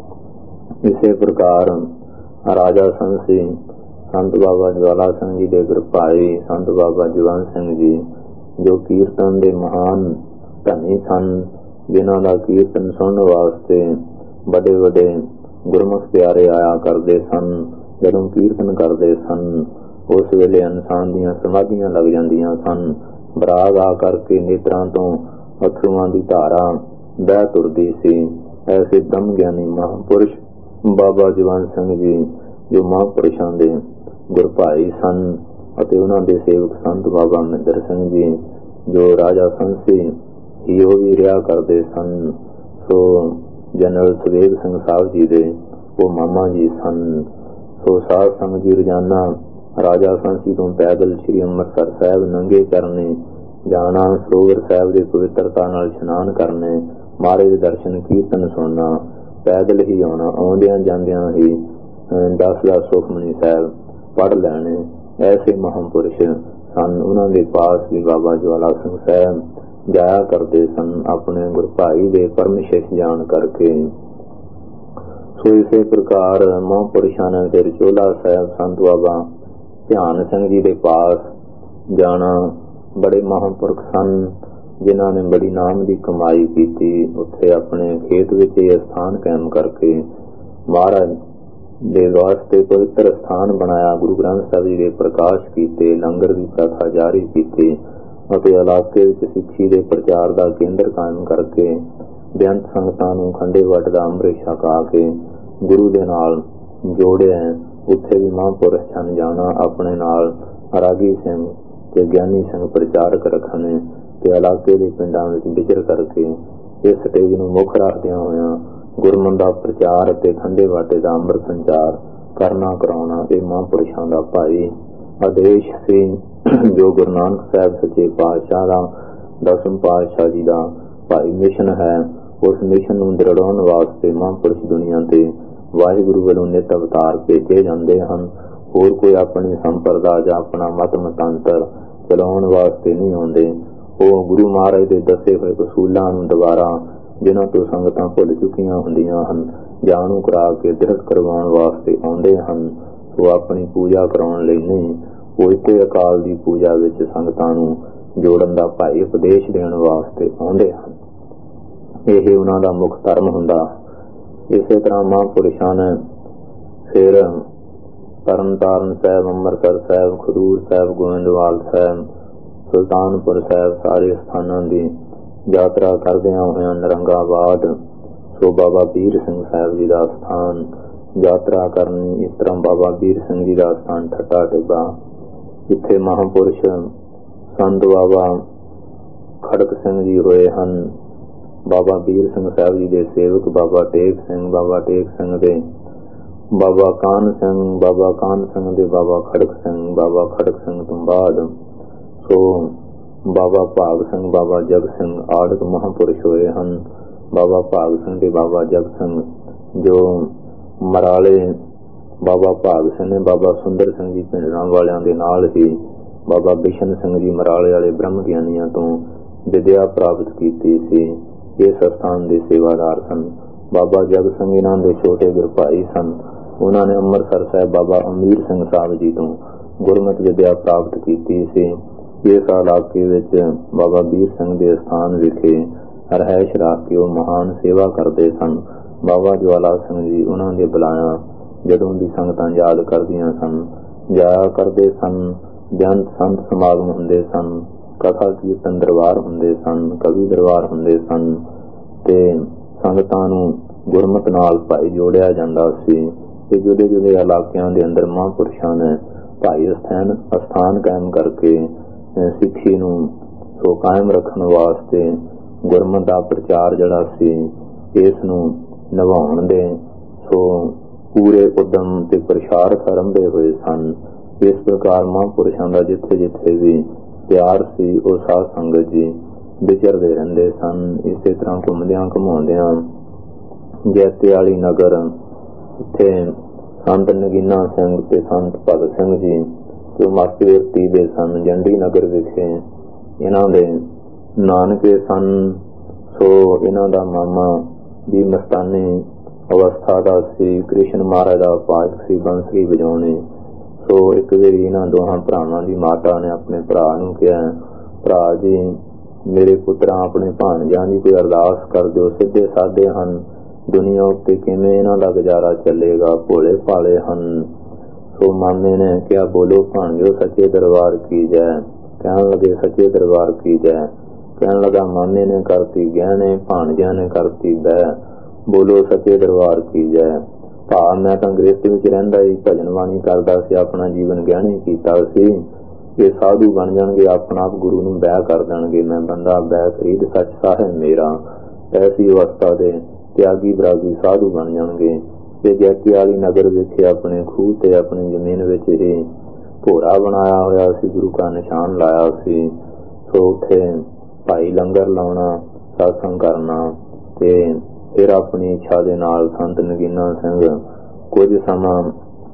ਇਸੇ ਪ੍ਰਕਾਰ ਰਾਜਾ ਸੰਸੀ ਸੰਤ ਬਾਬਾ ਜਵਾਲਾ ਸਿੰਘ ਜੀ ਦੇ ਗੁਰ ਭਾਈ ਸੰਤ ਬਾਬਾ ਜਵੰਤ ਸਿੰਘ ਜੀ ਜੋ ਕੀਰਤਨ ਦੇ ਮਹਾਨ ਧਨੀ ਸਨ, ਜਿਨ੍ਹਾਂ ਦਾ ਕੀਰਤਨ ਸੁਣਨ ਵਾਸਤੇ ਵੱਡੇ ਵੱਡੇ ਗੁਰਮੁਖ ਪਿਆਰੇ ਆਇਆ ਕਰਦੇ ਸਨ। ਜਦੋਂ ਕੀਰਤਨ ਕਰਦੇ ਸਨ ਉਸ ਵੇਲੇ ਇਨਸਾਨ ਦੀਆਂ ਸਮਾਧੀਆਂ ਲੱਗ ਜਾਂਦੀਆਂ ਸਨ। ਬਰਾਗ ਆ ਕਰਕੇ ਨੇਤਰਾਂ ਤੋਂ ਅਥਰੂਆਂ ਦੀ ਧਾਰਾ ਬਹਿ ਤੁਰਦੀ ਸੀ। ਐਸੇ ਬ੍ਰਹਮ ਗਿਆਨੀ ਮਹਾਂਪੁਰਸ਼ ਬਾਬਾ ਜਵੰਤ ਸਿੰਘ ਜੀ ਜੋ ਮਹਾਂਪੁਰਸ਼ਾਂ ਦੇ ਗੁਰ ਭਾਈ ਸਨ ਅਤੇ ਉਹਨਾਂ ਦੇ ਸੇਵਕ ਸੰਤ ਬਾਬਾ ਮਹਿੰਦਰ ਸਿੰਘ ਜੀ ਜੋ ਰਾਜਾ ਸੰਸੀ ਹੀ ਉਹ ਵੀ ਰਿਹਾ ਕਰਦੇ ਸਨ। ਸੋ ਜਨਰਲ ਸਵੇਗ ਸਿੰਘ ਸਾਹਿਬ ਜੀ ਦੇ ਉਹ ਮਾਮਾ ਜੀ ਸਨ। ਸੋ ਸਾਧ ਸੰਗਤ ਜੀ ਰੋਜ਼ਾਨਾ ਰਾਜਾ ਸੰਸੀ ਤੋਂ ਪੈਦਲ ਸ੍ਰੀ ਅੰਮ੍ਰਿਤਸਰ ਸਾਹਿਬ ਨੰਗੇ ਕਰਨੇ ਜਾਣਾ, ਸਰੋਵਰ ਸਾਹਿਬ ਦੇ ਪਵਿੱਤਰਤਾ ਨਾਲ ਇਸ਼ਨਾਨ ਕਰਨੇ, ਮਹਾਰਾਜ ਦੇ ਦਰਸ਼ਨ ਕੀਰਤਨ ਸੁਣਨਾ, ਪੈਦਲ ਹੀ ਆਉਣਾ, ਆਉਂਦਿਆਂ ਜਾਂਦਿਆਂ ਹੀ 10 ਸੁਖਮਨੀ ਸਾਹਿਬ ਪੜ੍ਹ ਲੈਣੇ। ਐਸੇ ਮਹਾਂਪੁਰਸ਼ ਸਨ। ਉਹਨਾਂ ਦੇ ਪਾਸ ਵੀ ਬਾਬਾ ਜਵਾਲਾ ਸਿੰਘ ਸਾਹਿਬ ਜਾਇਆ ਕਰਦੇ ਸਨ ਆਪਣੇ ਗੁਰ ਭਾਈ ਦੇ ਪਰਮ ਸ਼ਿਸ਼ ਜਾਣ ਕਰਕੇ। ਸੋ ਇਸੇ ਪ੍ਰਕਾਰ ਮਹਾਂਪੁਰਸ਼ਾਂ ਨੇ ਫਿਰ ਚੋਲਾ ਸਾਹਿਬ ਸੰਤ ਬਾਬਾ ਧਿਆਨ ਸਿੰਘ ਜੀ ਦੇ ਪਾਸ ਜਾਣਾ। ਬੜੇ ਮਹਾਂਪੁਰਖ ਸਨ ਜਿਨ੍ਹਾਂ ਨੇ ਬੜੀ ਨਾਮ ਦੀ ਕਮਾਈ ਕੀਤੀ। ਉੱਥੇ ਆਪਣੇ ਖੇਤ ਵਿੱਚ ਇਹ ਸਥਾਨ ਕਾਇਮ ਕਰਕੇ ਮਹਾਰਾਜ ਦੇ ਵਾਸਤੇ ਪਵਿੱਤਰ ਸਥਾਨ ਬਣਾਇਆ। ਗੁਰੂ ਗ੍ਰੰਥ ਸਾਹਿਬ ਜੀ ਦੇ ਪ੍ਰਕਾਸ਼ ਕੀਤੇ, ਲੰਗਰ ਦੀ ਪ੍ਰਥਾ ਜਾਰੀ ਕੀਤੀ ਅਤੇ ਇਲਾਕੇ ਵਿੱਚ ਸਿੱਖੀ ਦੇ ਪ੍ਰਚਾਰ ਦਾ ਕੇਂਦਰ ਕਾਇਮ ਕਰਕੇ ਬੇਅੰਤ ਸੰਗਤਾਂ ਨੂੰ ਖੰਡੇ ਵਟ ਦਾ ਅੰਮ੍ਰਿਤ ਛਕਾ ਕੇ ਗੁਰੂ ਦੇ ਨਾਲ ਜੋੜਿਆ। ਉੱਥੇ ਵੀ ਮਹਾਂਪੁਰਸ਼ ਛਨ ਜਾਣਾ। ਆਪਣੇ ਨਾਲ ਰਾਗੀ ਸਿੰਘ ਤੇ ਗਿਆਨੀ ਸਿੰਘ ਪ੍ਰਚਾਰਕ ਰੱਖਣੇ ਤੇ ਇਲਾਕੇ ਦੇ ਪਿੰਡਾਂ ਵਿੱਚ ਵਿਚਰ ਕਰਕੇ ਇਸ ਸਟੇਜ ਨੂੰ ਮੁੱਖ ਰੱਖਦਿਆਂ ਹੋਇਆਂ ਗੁਰਮਤਿ ਦਾ ਪ੍ਰਚਾਰ ਅਤੇ ਖੰਡੇ ਵਾਟੇ ਦਾ ਅੰਮ੍ਰਿਤ ਸੰਚਾਰ ਕਰਨਾ ਕਰਾਉਣਾ ਇਹ ਮਹਾਂਪੁਰਸ਼ਾਂ ਦਾ ਭਾਈ ਆਦੇਸ਼ ਸੀ। ਜੋ ਗੁਰੂ ਨਾਨਕ ਸਾਹਿਬ ਸੱਚੇ ਪਾਤਸ਼ਾਹ ਦਾ 10ਵੇਂ ਪਾਤਸ਼ਾਹ ਜੀ ਦਾ ਭਾਈ ਮਿਸ਼ਨ ਹੈ, ਉਸ ਮਿਸ਼ਨ ਨੂੰ ਦ੍ਰਿੜਾਉਣ ਵਾਸਤੇ ਮਹਾਂਪੁਰਸ਼ ਦੁਨੀਆ ਤੇ ਵਾਹਿਗੁਰੂ ਵੱਲੋਂ ਨਿਤ ਅਵਤਾਰ ਭੇਜੇ ਜਾਂਦੇ ਹਨ। ਹੋਰ ਕੋਈ ਆਪਣੀ ਸੰਪਰਦਾ ਜਾਂ ਆਪਣਾ ਮਤ ਮਤਾਂਤਰ ਚਲਾਉਣ ਵਾਸਤੇ ਨਹੀਂ ਆਉਂਦੇ। ਉਹ ਗੁਰੂ ਮਹਾਰਾਜ ਦੇ ਦੱਸੇ ਹੋਏ ਅਸੂਲਾਂ ਨੂੰ ਦੁਬਾਰਾ ਜਿਨ੍ਹਾਂ ਤੋਂ ਸੰਗਤਾਂ ਭੁੱਲ ਚੁੱਕੀਆਂ ਹੁੰਦੀਆਂ ਹਨ ਜਾਣੂ ਕਰਾ ਕੇ ਦ੍ਰਿੜ ਕਰਵਾਉਣ ਵਾਸਤੇ ਆਉਂਦੇ ਹਨ। ਉਹ ਆਪਣੀ ਪੂਜਾ ਕਰਾਉਣ ਲਈ ਨਹੀਂ, ਉਹ ਇੱਕੇ ਅਕਾਲ ਦੀ ਪੂਜਾ ਵਿੱਚ ਸੰਗਤਾਂ ਨੂੰ ਜੋੜਨ ਦਾ ਭਾਈ ਉਪਦੇਸ਼ ਦੇਣ ਵਾਸਤੇ ਆਉਂਦੇ ਹਨ। ਇਹ ਉਹਨਾਂ ਦਾ ਮੁੱਖ ਧਰਮ ਹੁੰਦਾ। ਇਸੇ ਤਰ੍ਹਾਂ ਮਹਾਂਪੁਰਸ਼ਾਂ ਨੇ ਫਿਰ ਤਰਨਤਾਰਨ ਸਾਹਿਬ, ਅੰਮ੍ਰਿਤਸਰ ਸਾਹਿਬ, ਖਡੂਰ ਸਾਹਿਬ, ਗੋਇੰਦਵਾਲ ਸਾਹਿਬ, ਸੁਲਤਾਨਪੁਰ ਸਾਹਿਬ ਸਾਰੇ ਸਥਾਨਾਂ ਦੀ ਯਾਤਰਾ ਕਰਦਿਆਂ ਹੋਇਆਂ ਨਰੰਗਾਬਾਦ ਸੋ ਬਾਬਾ ਵੀਰ ਸਿੰਘ ਸਾਹਿਬ ਜੀ ਦਾ ਸਥਾਨ ਯਾਤਰਾ ਕਰਨੀ। ਇਸ ਤਰ੍ਹਾਂ ਬਾਬਾ ਵੀਰ ਸਿੰਘ ਜੀ ਦਾ ਸਥਾਨ ਠੱਟਾ ਟਿੱਬਾ। ਇੱਥੇ ਮਹਾਂਪੁਰਸ਼ ਸੰਤ ਬਾਬਾ ਖੜਕ ਸਿੰਘ ਜੀ ਹੋਏ ਹਨ। ਬਾਬਾ ਵੀਰ ਸਿੰਘ ਸਾਹਿਬ ਜੀ ਦੇ ਸੇਵਕ ਬਾਬਾ ਟੇਕ ਸਿੰਘ, ਬਾਬਾ ਟੇਕ ਸਿੰਘ ਦੇ ਬਾਬਾ ਕਾਨ ਸਿੰਘ, ਬਾਬਾ ਕਾਨ ਸਿੰਘ ਦੇ ਬਾਬਾ ਖੜਕ ਸਿੰਘ, ਬਾਬਾ ਖੜਕ ਸਿੰਘ ਤੋਂ ਬਾਅਦ ਸੋ ਬਾਬਾ ਭਾਗ ਸਿੰਘ, ਬਾਬਾ ਜਗ ਸਿੰਘ ਆਦਿਕ ਮਹਾਂਪੁਰਸ਼ ਹੋਏ ਹਨ। ਬਾਬਾ ਭਾਗ ਸਿੰਘ ਤੇ ਬਾਬਾ ਜਗ ਸਿੰਘ ਜੋ ਮਰਾਲੇ ਬਾਬਾ ਭਾਗ ਸਿੰਘ ਨੇ ਬਾਬਾ ਸੁੰਦਰ ਸਿੰਘ ਜੀ ਪਿੰਡਰਾਂ ਵਾਲਿਆਂ ਦੇ ਨਾਲ ਹੀ ਬਾਬਾ ਬਿਸ਼ਨ ਸਿੰਘ ਜੀ ਮਰਾਲੇ ਵਾਲੇ ਬ੍ਰਹਮ ਗਿਆਨੀਆਂ ਤੋਂ ਵਿਦਿਆ ਪ੍ਰਾਪਤ ਕੀਤੀ ਸੀ। ਇਸ ਸਥਾਨ ਦੇ ਸੇਵਾਦਾਰ ਸਨ। ਬਾਬਾ ਜਗ ਸਿੰਘ ਇਹਨਾਂ ਦੇ ਛੋਟੇ ਗੁਰੂ ਭਾਈ ਸਨ। ਉਹਨਾਂ ਨੇ ਅੰਮ੍ਰਿਤਸਰ ਸਾਹਿਬ ਬਾਬਾ ਅਮੀਰ ਸਿੰਘ ਸਾਹਿਬ ਜੀ ਤੋਂ ਗੁਰਮਤਿ ਵਿਦਿਆ ਪ੍ਰਾਪਤ ਕੀਤੀ ਸੀ। ਇਸ ਇਲਾਕੇ ਵਿੱਚ ਬਾਬਾ ਵੀਰ ਸਿੰਘ ਦੇ ਸਥਾਨ ਵਿਖੇ ਰਹਿائش ਰੱਖ ਕੇ ਉਹ ਮਹਾਨ ਸੇਵਾ ਕਰਦੇ ਸਨ। ਬਾਬਾ ਜਵਾਲਾ ਸਿੰਘ ਜੀ ਉਹਨਾਂ ਦੇ ਬੁਲਾਇਆ ਜਦੋਂ ਦੀ ਸੰਗਤਾਂ ਯਾਦ ਕਰਦੀਆਂ ਸਨ, ਜਾਇਆ ਕਰਦੇ ਸਨ। ਬੇਅੰਤ ਸੰਤ ਸਮਾਗਮ ਹੁੰਦੇ ਸਨ, ਕਥਾ ਕੀਰਤਨ ਦਰਬਾਰ ਹੁੰਦੇ ਸਨ, ਕਵੀ ਦਰਬਾਰ ਹੁੰਦੇ ਸਨ ਤੇ ਸੰਗਤਾਂ ਨੂੰ ਗੁਰਮਤਿ ਨਾਲ ਭਾਈ ਜੋੜਿਆ ਜਾਂਦਾ ਸੀ। ਤੇ ਜੁਦੇ ਜੁਦੇ ਇਲਾਕਿਆਂ ਦੇ ਅੰਦਰ ਮਹਾਂਪੁਰਸ਼ਾਂ ਨੇ ਭਾਈ ਅਸਥਾਨ ਕਾਇਮ ਕਰਕੇ ਸਿੱਖੀ ਨੂੰ ਸੋ ਕਾਇਮ ਰੱਖਣ ਵਾਸਤੇ ਗੁਰਮਤਿ ਦਾ ਪ੍ਰਚਾਰ ਜਿਹੜਾ ਸੀ ਇਸ ਨੂੰ ਨਿਭਾਉਣ ਦੇ ਸੋ ਪੂਰੇ ਉਦਮ ਤੇ ਪ੍ਰਸ਼ਾਰਕ ਆਰੰਭੇ ਹੋਏ ਸਨ। ਇਸ ਪ੍ਰਕਾਰ ਮਹਾਂਪੁਰਸ਼ਾਂ ਦਾ ਜਿੱਥੇ ਜਿੱਥੇ ਵੀ ਪਿਆਰ ਸੀ ਉਹ ਸਾਧ ਸੰਗਤ ਜੀ ਵਿਚਰਦੇ ਰਹਿੰਦੇ ਸਨ। ਇਸੇ ਤਰ੍ਹਾਂ ਘੁੰਮਦਿਆਂ ਘੁਮਾਉਂਦਿਆਂ ਜੈਤੇ ਵਾਲੀ ਨਗਰ ਇੱਥੇ ਸੰਤ ਨਗੀਨਾ ਸਿੰਘ ਤੇ ਸੰਤ ਭਗਤ ਸਿੰਘ ਜੀ ਜੋ ਮਾਸਟਰਤੀ ਦੇ ਸਨ ਜੰਡੀ ਨਗਰ ਵਿਖੇ ਇਹਨਾਂ ਦੇ ਨਾਨਕੇ ਸਨ। ਸੋ ਇਹਨਾਂ ਦਾ ਮਾਮਾ ਵੀ ਮਸਤਾਨੀ ਅਵਸਥਾ ਦਾ ਸੀ। ਕ੍ਰਿਸ਼ਨ ਮਹਾਰਾਜ ਦਾ ਪਾਠ ਸੀ ਬੰਸਰੀ ਵਜਾਉਣੇ। ਸੋ ਇੱਕ ਵਾਰੀ ਇਹਨਾਂ ਦੋਹਾਂ ਭਰਾਵਾਂ ਦੀ ਮਾਤਾ ਨੇ ਆਪਣੇ ਭਰਾ ਨੂੰ ਕਿਹਾ, ਭਰਾ ਜੀ ਮੇਰੇ ਪੁੱਤਰਾਂ ਆਪਣੇ ਭਾਣਜਾਂ ਦੀ ਕੋਈ ਅਰਦਾਸ ਕਰ ਦਿਓ, ਸਿੱਧੇ ਸਾਧੇ ਹਨ, ਦੁਨੀਆ ਉੱਤੇ ਕਿਵੇਂ ਇਹਨਾਂ ਦਾ ਗੁਜ਼ਾਰਾ ਚੱਲੇਗਾ, ਭੋਲੇ ਭਾਲੇ ਹਨ। ਸੋ ਮਾਮੇ ਨੇ ਕਿਹਾ ਬੋਲੋ ਭਾਣਜੋ ਸੱਚੇ ਦਰਬਾਰ ਕੀ ਜੈ। ਕਹਿਣ ਲੱਗੇ ਸੱਚੇ ਦਰਬਾਰ ਕੀ ਜੈ। ਕਹਿਣ ਲੱਗਾ ਮਾਮੇ ਨੇ ਕਰਤੀ ਗਹਿਣੇ, ਭਾਣਜਿਆਂ ਨੇ ਕਰਤੀ ਬਹਿ, ਬੋਲੋ ਸੱਚੇ ਦਰਬਾਰ ਕੀ ਜੈ। ਭਾ ਮੈਂ ਤਾਂ ਗ੍ਰਸਤ ਵਿੱਚ ਰਹਿੰਦਾ ਸੀ, ਭਜਨ ਬਾਣੀ ਕਰਦਾ ਸੀ, ਆਪਣਾ ਜੀਵਨ ਗਹਿਣੇ ਕੀਤਾ ਸੀ। ਇਹ ਸਾਧੂ ਬਣ ਜਾਣਗੇ, ਆਪਣਾ ਆਪ ਗੁਰੂ ਨੂੰ ਬਹਿ ਕਰ ਦੇਣਗੇ, ਮੈਂ ਬੰਦਾ ਬਹਿ ਖਰੀਦ ਸੱਚ ਸਾਹਿਬ ਮੇਰਾ। ਐਸੀ ਅਵਸਥਾ ਦੇ ਤਿਆਗੀ ਬਰਾਗੀ ਸਾਧੂ ਬਣ ਜਾਣਗੇ। ਤੇ ਜੈਤੀ ਵਾਲੀ ਨਗਰ ਵਿਖੇ ਆਪਣੇ ਖੂਹ ਤੇ ਆਪਣੀ ਜ਼ਮੀਨ ਵਿੱਚ ਹੀ ਭੋਰਾ ਬਣਾਇਆ ਹੋਇਆ ਸੀ, ਗੁਰੂ ਕਾ ਨਿਸ਼ਾਨ ਲਾਇਆ ਸੀ। ਸੋ ਉੱਥੇ ਭਾਈ ਲੰਗਰ ਲਾਉਣਾ, ਸਾਧਨ ਕਰਨਾ ਤੇ ਫਿਰ ਆਪਣੀ ਇੱਛਾ ਦੇ ਨਾਲ ਸੰਤ ਨਗੀਨਾ ਸਿੰਘ ਕੁਝ ਸਮਾਂ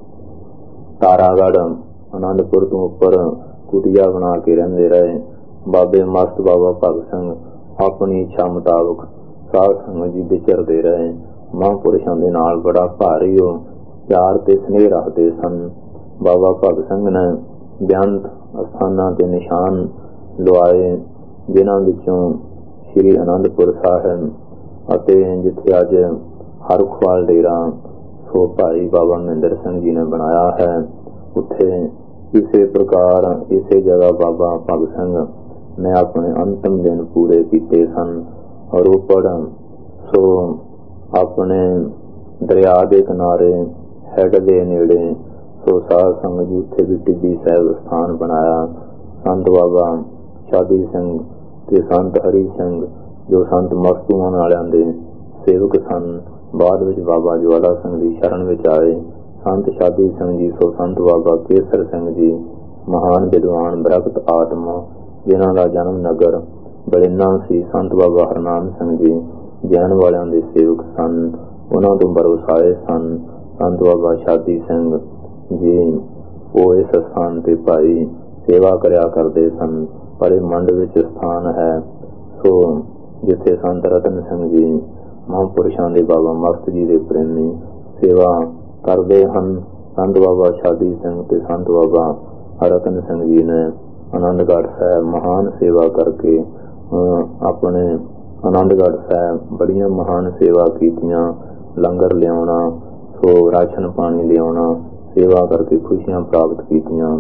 ਤਾਰਾਗੜ੍ਹ ਆਨੰਦਪੁਰ ਤੋਂ ਉੱਪਰ ਕੁਟੀਆ ਬਣਾ ਕੇ ਰਹਿੰਦੇ ਰਹੇ। ਬਾਬੇ ਮਸਤ ਬਾਬਾ ਭਗਤ ਸਿੰਘ ਆਪਣੀ ਇੱਛਾ ਮੁਤਾਬਕ ਸਾਧ ਸੰਗਤ ਜੀ ਵਿਚਰਦੇ ਰਹੇ। ਮਹਾਂਪੁਰਸ਼ਾਂ ਦੇ ਨਾਲ ਬੜਾ ਭਾਰੀ ਉਹ ਪਿਆਰ ਤੇ ਸਨੇਹ ਰੱਖਦੇ ਸਨ। ਬਾਬਾ ਭਗਤ ਸਿੰਘ ਨੇ ਬੇਅੰਤ ਅਸਥਾਨਾਂ ਤੇ ਨਿਸ਼ਾਨ ਲਵਾਏ, ਜਿਨ੍ਹਾਂ ਵਿੱਚੋਂ ਸ੍ਰੀ ਅਨੰਦਪੁਰ ਸਾਹਿਬ ਅਤੇ ਜਿੱਥੇ ਅੱਜ ਹਰਖਵਾਲ ਡੇਰਾ ਸੋ ਭਾਈ ਬਾਬਾ ਮਹਿੰਦਰ ਸਿੰਘ ਜੀ ਨੇ ਬਣਾਇਆ ਹੈ, ਉੱਥੇ ਇਸੇ ਪ੍ਰਕਾਰ ਇਸੇ ਜਗ੍ਹਾ ਬਾਬਾ ਭਗਤ ਸਿੰਘ ਨੇ ਆਪਣੇ ਅੰਤਿਮ ਦਿਨ ਪੂਰੇ ਕੀਤੇ ਸਨ। ਰੋਪੜ ਸੋ ਆਪਣੇ ਦਰਿਆ ਦੇ ਕਿਨਾਰੇ ਹੈਡ ਦੇ ਨੇੜੇ ਸੋ ਸਾਧ ਸੰਗਤ ਜੀ ਉੱਥੇ ਵੀ ਟਿੱਬੀ ਸਾਹਿਬ ਸਥਾਨ ਬਣਾਇਆ। ਸੰਤ ਬਾਬਾ ਸ਼ਾਦੀ ਸਿੰਘ ਤੇ ਸੰਤ ਹਰੀ ਸਿੰਘ ਜੋ ਸੰਤ ਮਸਤੂਆਂ ਵਾਲਿਆਂ ਦੇ ਸੇਵਕ ਸਨ, ਬਾਅਦ ਵਿੱਚ ਬਾਬਾ ਜਵਾਲਾ ਸਿੰਘ ਦੀ ਸ਼ਰਨ ਵਿੱਚ ਆਏ। ਸੰਤ ਸ਼ਾਦੀ ਸਿੰਘ ਜੀ ਸੋ ਸੰਤ ਬਾਬਾ ਕੇਸਰ ਸਿੰਘ ਜੀ ਮਹਾਨ ਵਿਦਵਾਨ ਬ੍ਰਹਤ ਆਤਮਾ, ਜਿਨ੍ਹਾਂ ਦਾ ਜਨਮ ਨਗਰ ਬੜਿੰਨਾ ਸੀ। ਸੰਤ ਬਾਬਾ ਹਰਨਾਮ ਸਿੰਘ ਜੀ ਜੈਨ ਵਾਲਿਆਂ ਦੇ ਸੇਵਕ ਸਨ, ਉਹਨਾਂ ਤੋਂ ਬਰਵਸਾਏ ਸਨ। ਸੰਤ ਬਾਬਾ ਸ਼ਾਦੀ ਸਿੰਘ ਜੀ ਉਹ ਇਸ ਸਥਾਨ ਤੇ ਭਾਈ ਸੇਵਾ ਕਰਿਆ ਕਰਦੇ ਸਨ। ਪਰ ਇਹ ਮੰਡ ਵਿੱਚ ਸਥਾਨ ਹੈ ਸੋ ਜਿੱਥੇ ਸੰਤ ਰਤਨ ਸਿੰਘ ਜੀ ਮਹਾਂਪੁਰਸ਼ਾਂ ਦੇ ਬਾਬਾ ਮਸਤ ਜੀ ਦੇ ਪ੍ਰੇਮੀ ਸੇਵਾ ਕਰਦੇ ਹਨ। ਸੰਤ ਬਾਬਾ ਸ਼ਾਦੀ ਸਿੰਘ ਤੇ ਸੰਤ ਬਾਬਾ ਰਤਨ ਸਿੰਘ ਜੀ ਨੇ ਆਨੰਦਗੜ੍ਹ ਸਾਹਿਬ ਮਹਾਨ ਸੇਵਾ ਕਰਕੇ ਆਪਣੇ ਆਨੰਦਗੜ੍ਹ ਸਾਹਿਬ ਬੜੀਆਂ ਮਹਾਨ ਸੇਵਾ ਕੀਤੀਆਂ। ਲੰਗਰ ਲਿਆਉਣਾ ਸੋ ਰਾਸ਼ਨ ਪਾਣੀ ਲਿਆਉਣਾ, ਸੇਵਾ ਕਰਕੇ ਖੁਸ਼ੀਆਂ ਪ੍ਰਾਪਤ ਕੀਤੀਆਂ।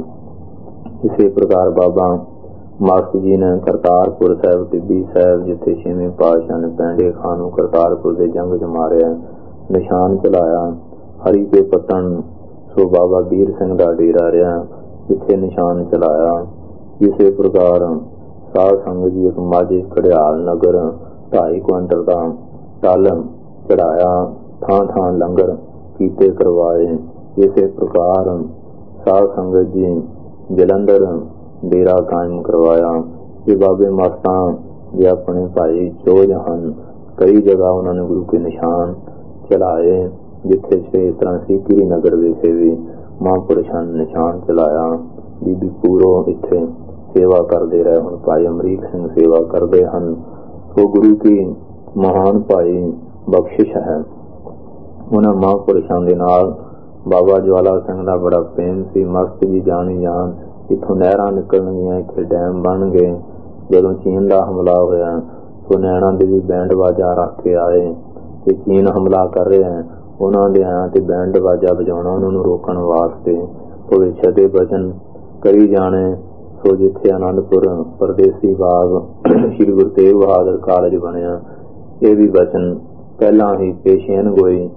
ਇਸੇ ਪ੍ਰਕਾਰ ਬਾਬਾ ਮਸਤ ਜੀ ਨੇ ਕਰਤਾਰਪੁਰ ਸਾਹਿਬ ਟਿੱਬੀ ਸਾਹਿਬ, ਜਿੱਥੇ ਛੇਵੇਂ ਪਾਤਸ਼ਾਹ ਨੇ ਪੈਂਡੇ ਖਾਂ ਨੂੰ ਕਰਤਾਰਪੁਰ ਦੇ ਜੰਗ 'ਚ ਮਾਰਿਆ, ਨਿਸ਼ਾਨ ਚਲਾਇਆ। ਹਰੀ ਕੇ ਪੱਤਣ ਸੋ ਬਾਬਾ ਵੀਰ ਸਿੰਘ ਦਾ ਡੇਰਾ ਰਿਹਾ, ਜਿੱਥੇ ਨਿਸ਼ਾਨ ਚਲਾਇਆ। ਇਸੇ ਪ੍ਰਕਾਰ ਸਾਧ ਸੰਗਤ ਜੀ ਇੱਕ ਮਾਝੇ ਘੜਿਆਲ ਨਗਰ 2.5 ਕੁਇੰਟਲ ਦਾ ਟੱਲ ਚੜਾਇਆ, ਥਾਂ ਥਾਂ ਲੰਗਰ ਕੀਤੇ ਕਰਵਾਏ। ਇਸੇ ਪ੍ਰਕਾਰ ਸਾਧ ਸੰਗਤ ਜੀ ਜਲੰਧਰ ਡੇਰਾ ਕਾਇਮ ਕਰਵਾਇਆ। ਇਹ ਬਾਬੇ ਮਸਤਾਂ ਦੇ ਆਪਣੇ ਭਾਈ ਚੋਜ ਹਨ। ਕਈ ਜਗ੍ਹਾ ਉਹਨਾਂ ਨੇ ਗੁਰੂ ਕੇ ਨਿਸ਼ਾਨ ਚਲਾਏ, ਜਿੱਥੇ ਇਸ ਤਰ੍ਹਾਂ ਸੀਕਰੀ ਨਗਰ ਵਿਖੇ ਵੀ ਮਹਾਂਪੁਰਸ਼ਾਂ ਨੇ ਨਿਸ਼ਾਨ ਚਲਾਇਆ। ਬੀਬੀ ਪੂਰੋ ਇੱਥੇ ਸੇਵਾ ਕਰਦੇ ਰਹੇ, ਹੁਣ ਭਾਈ ਅਮਰੀਕ ਸਿੰਘ ਸੇਵਾ ਕਰਦੇ ਹਨ। ਉਹ ਗੁਰੂ ਕੀ ਮਹਾਨ ਭਾਈ ਬਖਸ਼ਿਸ਼ ਹੈ। ਉਹਨਾਂ ਮਹਾਂਪੁਰਸ਼ਾਂ ਦੇ ਨਾਲ ਬਾਬਾ ਜਵਾਲਾ ਸਿੰਘ ਦਾ ਬੜਾ ਪ੍ਰੇਮ ਸੀ। ਮਸਤ ਜੀ ਜਾਣੀ ਜਾਣ, ਇੱਥੋਂ ਨਹਿਰਾਂ ਨਿਕਲਣਗੀਆਂ, ਇੱਥੇ ਡੈਮ ਬਣ ਗਏ। ਜਦੋਂ ਚੀਨ ਦਾ ਹਮਲਾ ਹੋਇਆ ਸੋ ਨੈਣਾ ਦੇਵੀ ਬੈਂਡ ਬਾਜਾ ਰੱਖ ਕੇ ਆਏ ਤੇ ਚੀਨ ਹਮਲਾ ਕਰ ਰਿਹਾ, ਉਹਨਾਂ ਦੇ ਆਇਆਂ ਤੇ ਬੈਂਡ ਬਾਜਾ ਵਜਾਉਣਾ ਉਹਨਾਂ ਨੂੰ ਰੋਕਣ ਵਾਸਤੇ ਭਵਿੱਖ ਦੇ ਬਚਨ ਕਰੀ ਜਾਣੇ। ਸੋ ਜਿੱਥੇ ਆਨੰਦਪੁਰ ਪਰਦੇਸੀ ਬਾਗ ਸ਼੍ਰੀ ਗੁਰੂ ਤੇਗ ਬਹਾਦਰ ਕਾਲਜ ਬਣਿਆ, ਇਹ ਵੀ ਬਚਨ ਪਹਿਲਾਂ ਹੀ ਪੇਸ਼ੇਨ ਗੋਈ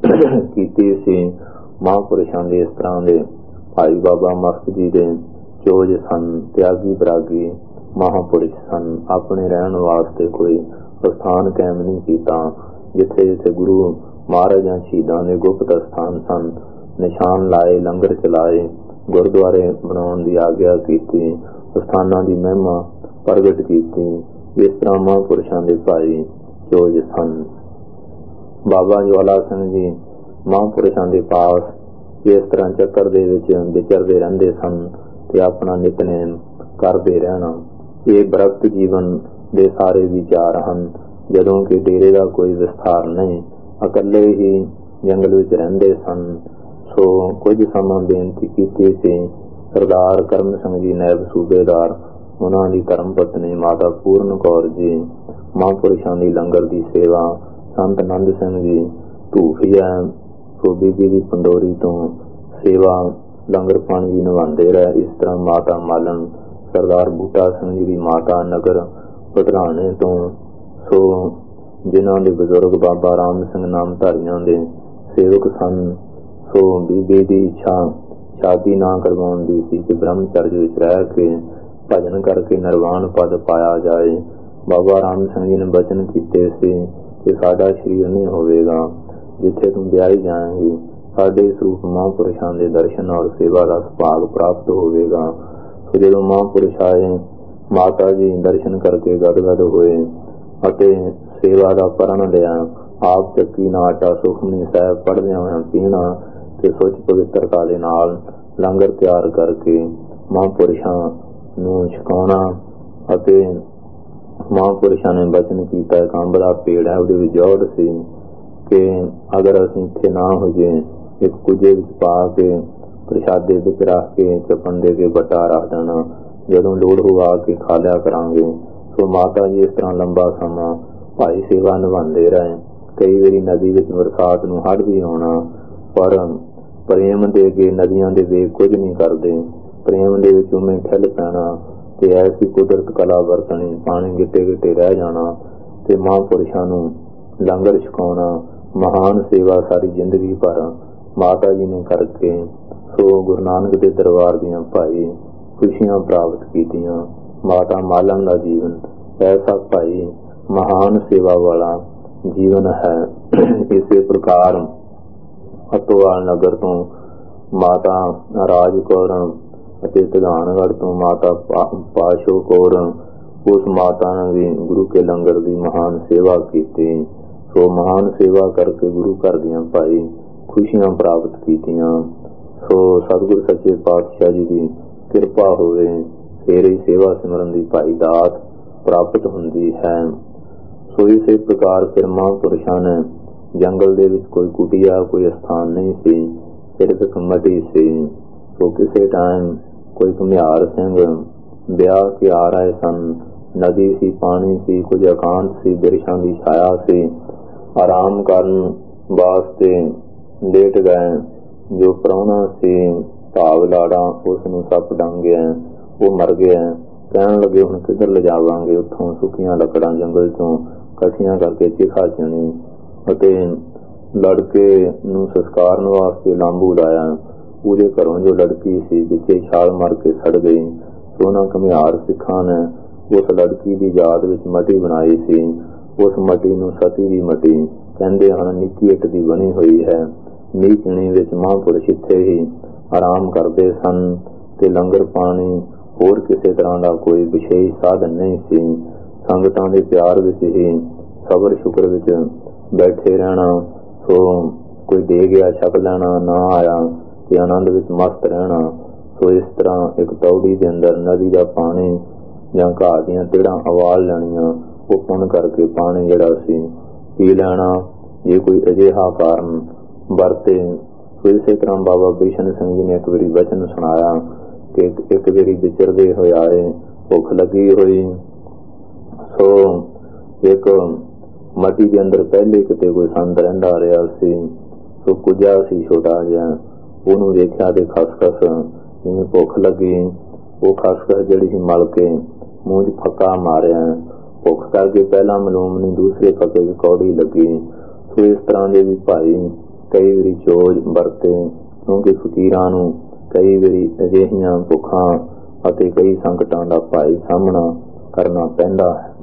ਕੀਤੀ ਸੀ। ਮਹਾਂਪੁਰਸ਼ਾਂ ਦੇ ਇਸ ਤਰ੍ਹਾਂ ਦੇ ਭਾਈ ਬਾਬਾ ਮਸਤ ਜੀ ਦੇ ਚੋਜ ਸਨ, ਤਿਆਗੀ ਬਰਾਗੀ ਮਹਾਂਪੁਰਸ਼ ਸਨ। ਆਪਣੇ ਰਹਿਣ ਵਾਸਤੇ ਕੋਈ ਸਥਾਨ ਕਾਇਮ ਨਹੀਂ ਕੀਤਾ। ਜਿੱਥੇ ਜਿੱਥੇ ਗੁਰੂ ਮਹਾਰਾਜਾਂ ਸ਼ਹੀਦਾਂ ਦੇ ਗੁਪਤ ਸਥਾਨ ਸਨ, ਨਿਸ਼ਾਨ ਲਾਏ, ਲੰਗਰ ਚਲਾਏ, ਗੁਰਦੁਆਰੇ ਬਣਾਉਣ ਦੀ ਆਗਿਆ ਕੀਤੀ, ਸਥਾਨਾਂ ਦੀ ਮਹਿਮਾ ਪ੍ਰਗਟ ਕੀਤੀ। ਇਸ ਤਰ੍ਹਾਂ ਮਹਾਂਪੁਰਸ਼ਾਂ ਦੇ ਭਾਈ ਚੋਜ ਸਨ। ਬਾਬਾ ਜਵਾਲਾ ਸਿੰਘ ਜੀ ਮਹਾਂਪੁਰਸ਼ਾਂ ਦੇ ਪਾਸ ਇਸ ਤਰ੍ਹਾਂ ਚੱਕਰ ਦੇ ਵਿੱਚ ਵਿਚਰਦੇ ਰਹਿੰਦੇ ਸਨ ਤੇ ਆਪਣਾ ਨਿਤਨੇਮ ਕਰਦੇ ਰਹਿਣਾ। ਇਹ ਬ੍ਰਹਤ ਜੀਵਨ ਦੇ ਸਾਰੇ ਵਿਚਾਰ ਹਨ। ਜਦੋਂ ਕਿ ਡੇਰੇ ਦਾ ਕੋਈ ਵਿਸਥਾਰ ਨਹੀਂ, ਇਕੱਲੇ ਹੀ ਜੰਗਲ ਵਿੱਚ ਰਹਿੰਦੇ ਸਨ। ਸੋ ਕੁਝ ਸਮਾਂ ਬੇਨਤੀ ਕੀਤੀ ਸੀ। ਸਰਦਾਰ ਕਰਮ ਸਿੰਘ ਜੀ ਨਾਇਬ ਸੂਬੇਦਾਰ, ਉਹਨਾਂ ਦੀ ਧਰਮ ਪਤਨੀ ਮਾਤਾ ਪੂਰਨ ਕੌਰ ਜੀ ਮਹਾਂਪੁਰਸ਼ਾਂ ਦੀ ਲੰਗਰ ਦੀ ਸੇਵਾ, ਸੰਤ ਆਨੰਦ ਸਿੰਘ ਜੀ ਧੂਫੀਆ ਸੋ ਬੀਬੀ ਦੀ ਪੰਡੋਰੀ ਤੋਂ ਸੇਵਾ ਲੰਗਰ ਪਾਣੀ ਵੀ ਨਿਭਾਉਂਦੇ ਰਹੇ। ਇਸ ਤਰ੍ਹਾਂ ਮਾਤਾ ਮਾਲਣ ਸਰਦਾਰ ਬੂਟਾ ਸਿੰਘ ਜੀ ਦੀ ਮਾਤਾ ਨਗਰ ਪਧਰਾਣੇ ਤੋਂ ਸੋ ਜਿਨ੍ਹਾਂ ਦੇ ਬਜ਼ੁਰਗ ਬਾਬਾ ਰਾਮ ਸਿੰਘ ਨਾਮਧਾਰੀਆਂ ਦੇ ਸੇਵਕ ਸਨ। ਸੋ ਬੀਬੀ ਦੀ ਇੱਛਾ ਸ਼ਾਦੀ ਨਾ ਕਰਵਾਉਣ ਦੀ ਸੀ ਕਿ ਬ੍ਰਹਮਚਰਜ ਵਿੱਚ ਰਹਿ ਕੇ ਭਜਨ ਕਰਕੇ ਨਿਰਵਾਣ ਪਦ ਪਾਇਆ ਜਾਏ। ਬਾਬਾ ਰਾਮ ਸਿੰਘ ਜੀ ਨੇ ਬਚਨ ਕੀਤੇ ਸੀ ਕਿ ਸਾਡਾ ਸਰੀਰ ਨਹੀਂ ਹੋਵੇਗਾ, ਜਿੱਥੇ ਤੂੰ ਵਿਆਹੀ ਜਾਏਂਗੀ ਸਾਡੇ ਸਰੂਪ ਮਹਾਂਪੁਰਸ਼ਾਂ ਦੇ ਦਰਸ਼ਨ ਔਰ ਸੇਵਾ ਦਾ ਸੁਭਾਗ ਪ੍ਰਾਪਤ ਹੋਵੇਗਾ। ਸੋ ਜਦੋਂ ਮਹਾਂਪੁਰਸ਼ ਆਏ, ਮਾਤਾ ਜੀ ਦਰਸ਼ਨ ਕਰਕੇ ਗਦਗਦ ਹੋਏ ਅਤੇ ਸੇਵਾ ਦਾ ਪ੍ਰਣ ਲਿਆ। ਆਪ ਚੱਕੀ ਨਾ ਆਟਾ ਸੁਖਮਨੀ ਸਾਹਿਬ ਪੜ੍ਹਦਿਆਂ ਹੋਇਆਂ ਪੀਣਾ ਤੇ ਸੁੱਚ ਪਵਿੱਤਰਤਾ ਦੇ ਨਾਲ ਲੰਗਰ ਤਿਆਰ ਕਰਕੇ ਮਹਾਂਪੁਰਸ਼ਾਂ ਨੂੰ ਛਕਾਉਣਾ। ਅਤੇ ਮਹਾਂਪੁਰਸ਼ਾਂ ਨੇ ਬਚਨ ਕੀਤਾ, ਇੱਕ ਅੰਬ ਦਾ ਪੇੜ ਹੈ, ਉਹਦੇ ਵਿੱਚ ਜੋੜ ਸੀ ਕਿ ਅਗਰ ਅਸੀਂ ਇੱਥੇ ਨਾ ਹੋ ਜਾਏ, ਇੱਕ ਕੁਝੇ ਵਿੱਚ ਪਾ ਕੇ ਪ੍ਰਸ਼ਾਦੇ ਵਿੱਚ ਰੱਖ ਕੇ ਚੱਪਣ ਦੇ ਕੇ ਵੱਟਾ ਰੱਖ ਦੇਣਾ, ਜਦੋਂ ਲੋੜ ਹੋਵਾ ਕੇ ਖਾ ਲਿਆ ਕਰਾਂਗੇ। ਸੋ ਮਾਤਾ ਜੀ ਇਸ ਤਰ੍ਹਾਂ ਲੰਬਾ ਸਮਾਂ ਭਾਈ ਸੇਵਾ ਨਿਭਾਉਂਦੇ ਰਹੇ। ਕਈ ਵਾਰੀ ਨਦੀ ਵਿੱਚ ਬਰਸਾਤ ਨੂੰ ਹੜ੍ਹ ਵੀ ਆਉਣਾ, ਪਰ ਪ੍ਰੇਮ ਦੇ ਕੇ ਨਦੀਆਂ ਦੇ ਵੇਗ ਕੁਝ ਨਹੀਂ ਕਰਦੇ। ਪ੍ਰੇਮ ਦੇ ਵਿੱਚ ਉਵੇਂ ਠੱਲ ਪੈਣਾ ਤੇ ਐਸੀ ਕੁਦਰਤ ਕਲਾ ਵਰਤਣੀ, ਪਾਣੀ ਗਿੱਟੇ ਗਿੱਟੇ ਰਹਿ ਜਾਣਾ ਤੇ ਮਹਾਂਪੁਰਸ਼ਾਂ ਨੂੰ ਲੰਗਰ ਛਕਾਉਣਾ। ਮਹਾਨ ਸੇਵਾ ਸਾਰੀ ਜ਼ਿੰਦਗੀ ਭਰ ਮਾਤਾ ਜੀ ਨੇ ਕਰਕੇ ਸੋ ਗੁਰੂ ਨਾਨਕ ਦੇ ਦਰਬਾਰ ਦੀਆਂ ਭਾਈ ਖੁਸ਼ੀਆਂ ਪ੍ਰਾਪਤ ਕੀਤੀਆਂ। ਮਾਤਾ ਮਾਲਣ ਦਾ ਜੀਵਨ ਐਸਾ ਭਾਈ ਮਹਾਨ ਸੇਵਾ ਵਾਲਾ ਜੀਵਨ ਹੈ। ਇਸੇ ਪ੍ਰਕਾਰ ਅਤੋਵਾਲ ਨਗਰ ਤੋਂ ਮਾਤਾ ਰਾਜ ਕੌਰ ਅਤੇ ਧਿਆਨਗੜ੍ਹ ਤੋਂ ਮਾਤਾ ਪਾਸ਼ੋ ਕੌਰ, ਉਸ ਮਾਤਾ ਨੇ ਵੀ ਗੁਰੂ ਕੇ ਲੰਗਰ ਦੀ ਮਹਾਨ ਸੇਵਾ ਕੀਤੀ। ਸੋ ਮਹਾਨ ਸੇਵਾ ਕਰਕੇ ਗੁਰੂ ਘਰ ਦੀਆਂ ਭਾਈ ਖੁਸ਼ੀਆਂ ਪ੍ਰਾਪਤ ਕੀਤੀਆਂ। ਸੋ ਸਤਿਗੁਰ ਸੱਚੇ ਪਾਤਸ਼ਾਹ ਜੀ ਦੀ ਕਿਰਪਾ ਹੋਵੇ, ਫਿਰ ਹੀ ਸੇਵਾ ਸਿਮਰਨ ਦੀ ਭਾਈ ਦਾਤ ਪ੍ਰਾਪਤ ਹੁੰਦੀ ਹੈ। ਸੋ ਇਸੇ ਪ੍ਰਕਾਰ ਫਿਰ ਮਹਾਂਪੁਰਸ਼ਾਂ ਨੇ ਜੰਗਲ ਦੇ ਵਿੱਚ ਕੋਈ ਕੁਟੀਆ, ਕੋਈ ਸਥਾਨ ਨਹੀਂ ਸੀ, ਸਿਰਫ ਇੱਕ ਮਟੀ ਸੀ। ਸੋ ਕਿਸੇ ਟਾਈਮ ਕੋਈ ਘੁਮਿਆਰ ਸਿੰਘ ਵਿਆਹ ਕੇ ਆ ਰਹੇ ਸਨ। ਨਦੀ ਸੀ, ਪਾਣੀ ਸੀ, ਕੁਝ ਇਕਾਂਤ ਸੀ, ਬਿਰਛਾਂ ਦੀ ਛਾਇਆ ਸੀ। ਆਰਾਮ ਕਰਨ ਵਾਸਤੇ ਲੇਟ ਗਏ। ਜੋ ਪ੍ਰਾਹੁਣਾ ਸੀ ਭਾਵ ਲਾੜਾ, ਉਸ ਨੂੰ ਸੱਪ ਡੰਗ ਗਿਆ, ਉਹ ਮਰ ਗਿਆ। ਕਹਿਣ ਲੱਗੇ ਹੁਣ ਕਿੱਧਰ ਲਿਜਾਵਾਂਗੇ, ਉੱਥੋਂ ਸੁੱਕੀਆਂ ਲੱਕੜਾਂ ਜੰਗਲ ਚੋਂ ਇਕੱਠੀਆਂ ਕਰਕੇ ਚਿਖਾ ਚੁਣੀ ਅਤੇ ਲੜਕੇ ਨੂੰ ਸੰਸਕਾਰਨ ਵਾਸਤੇ ਲਾਂਬੂ ਲਾਇਆ। ਉਹਦੇ ਘਰੋਂ ਜੋ ਲੜਕੀ ਸੀ ਪਿੱਛੇ ਛਾਲ ਮਾਰ ਕੇ ਸੜ ਗਈ। ਸੋਨਾ ਘੁਮਿਆਰ ਸਿੱਖਾਂ ਨੇ ਉਸ ਲੜਕੀ ਦੀ ਯਾਦ ਵਿੱਚ ਮਟੀ ਬਣਾਈ ਸੀ। ਉਸ ਮਟੀ ਨੂੰ ਸਤੀ ਦੀ ਮਟੀ ਕਹਿੰਦੇ ਹਨ। ਨਿੱਕੀ ਇੱਟ ਦੀ ਬਣੀ ਹੋਈ ਹੈ। ਮੀਂਹ ਚਿਣੀ ਵਿੱਚ ਮਹਾਂਪੁਰਸ਼ ਇੱਥੇ ਹੀ ਆਰਾਮ ਕਰਦੇ ਸਨ ਤੇ ਲੰਗਰ ਪਾਣੀ ਹੋਰ ਕਿਸੇ ਤਰ੍ਹਾਂ ਦਾ ਕੋਈ ਵਿਸ਼ੇਸ਼ ਸਾਧਨ ਨਹੀਂ ਸੀ। ਸੰਗਤਾਂ ਦੇ ਪਿਆਰ ਵਿੱਚ ਹੀ ਸਬਰ ਸ਼ੁਕਰ ਵਿੱਚ ਬੈਠੇ ਰਹਿਣਾ। ਸੋ ਕੋਈ ਦੇ ਗਿਆ ਛਕ ਲੈਣਾ, ਨਾ ਆਇਆ ਤੇ ਆਨੰਦ ਵਿੱਚ ਮਸਤ ਰਹਿਣਾ। ਸੋ ਇਸ ਤਰ੍ਹਾਂ ਇੱਕ ਤੌੜੀ ਦੇ ਅੰਦਰ ਨਦੀ ਦਾ ਪਾਣੀ ਜਾਂ ਘਾਹ ਦੀਆਂ ਤਿੜਾਂ ਉਬਾਲ ਲੈਣੀਆਂ, ਉਹ ਪੁੰਨ ਕਰਕੇ ਪਾਣੀ ਜਿਹੜਾ ਸੀ ਪੀ ਲੈਣਾ, ਜੇ ਕੋਈ ਅਜਿਹਾ ਕਾਰਨ ਵਰਤੇ। ਸੋ ਇਸੇ ਤਰ੍ਹਾਂ ਬਾਬਾ ਬਿਸ਼ਨ ਸਿੰਘ ਜੀ ਨੇ ਇੱਕ ਵਾਰੀ ਵਚਨ ਸੁਣਾਇਆ ਕਿ ਇੱਕ ਵਾਰੀ ਵਿਚਰਦੇ ਹੋਏ ਆਏ, ਭੁੱਖ ਲੱਗੀ ਹੋਈ। ਸੋ ਇੱਕ ਮਟੀ ਦੇ ਅੰਦਰ ਪਹਿਲੇ ਕਿਤੇ ਕੋਈ ਸੰਤ ਰਹਿੰਦਾ ਰਿਹਾ ਸੀ। ਸੋ ਕੁਝਾ ਸੀ ਛੋਟਾ ਜਿਹਾ, ਉਹਨੂੰ ਦੇਖਿਆ ਤੇ ਖਸਖਸ ਜਿਵੇਂ ਭੁੱਖ ਲੱਗੀ, ਉਹ ਖਸਖਸ ਜਿਹੜੀ ਸੀ ਮਲ ਕੇ ਮੂੰਹ 'ਚ ਫੱਕਾ ਮਾਰਿਆ। ਭੁੱਖ ਕਰਕੇ ਪਹਿਲਾਂ ਮਲੂਮ ਨਹੀਂ, ਦੂਸਰੇ ਫੱਕੇ 'ਚ ਕੌੜੀ ਲੱਗੀ। ਸੋ ਇਸ ਤਰ੍ਹਾਂ ਦੇ ਵੀ ਭਾਈ ਕਈ ਵਾਰੀ ਚੋਜ ਵਰਤੇ, ਕਿਉਂਕਿ ਫਕੀਰਾਂ ਨੂੰ ਕਈ ਵਾਰੀ ਅਜਿਹੀਆਂ ਭੁੱਖਾਂ ਅਤੇ ਕਈ ਸੰਕਟਾਂ ਦਾ ਭਾਈ ਸਾਹਮਣਾ ਕਰਨਾ ਪੈਂਦਾ ਹੈ।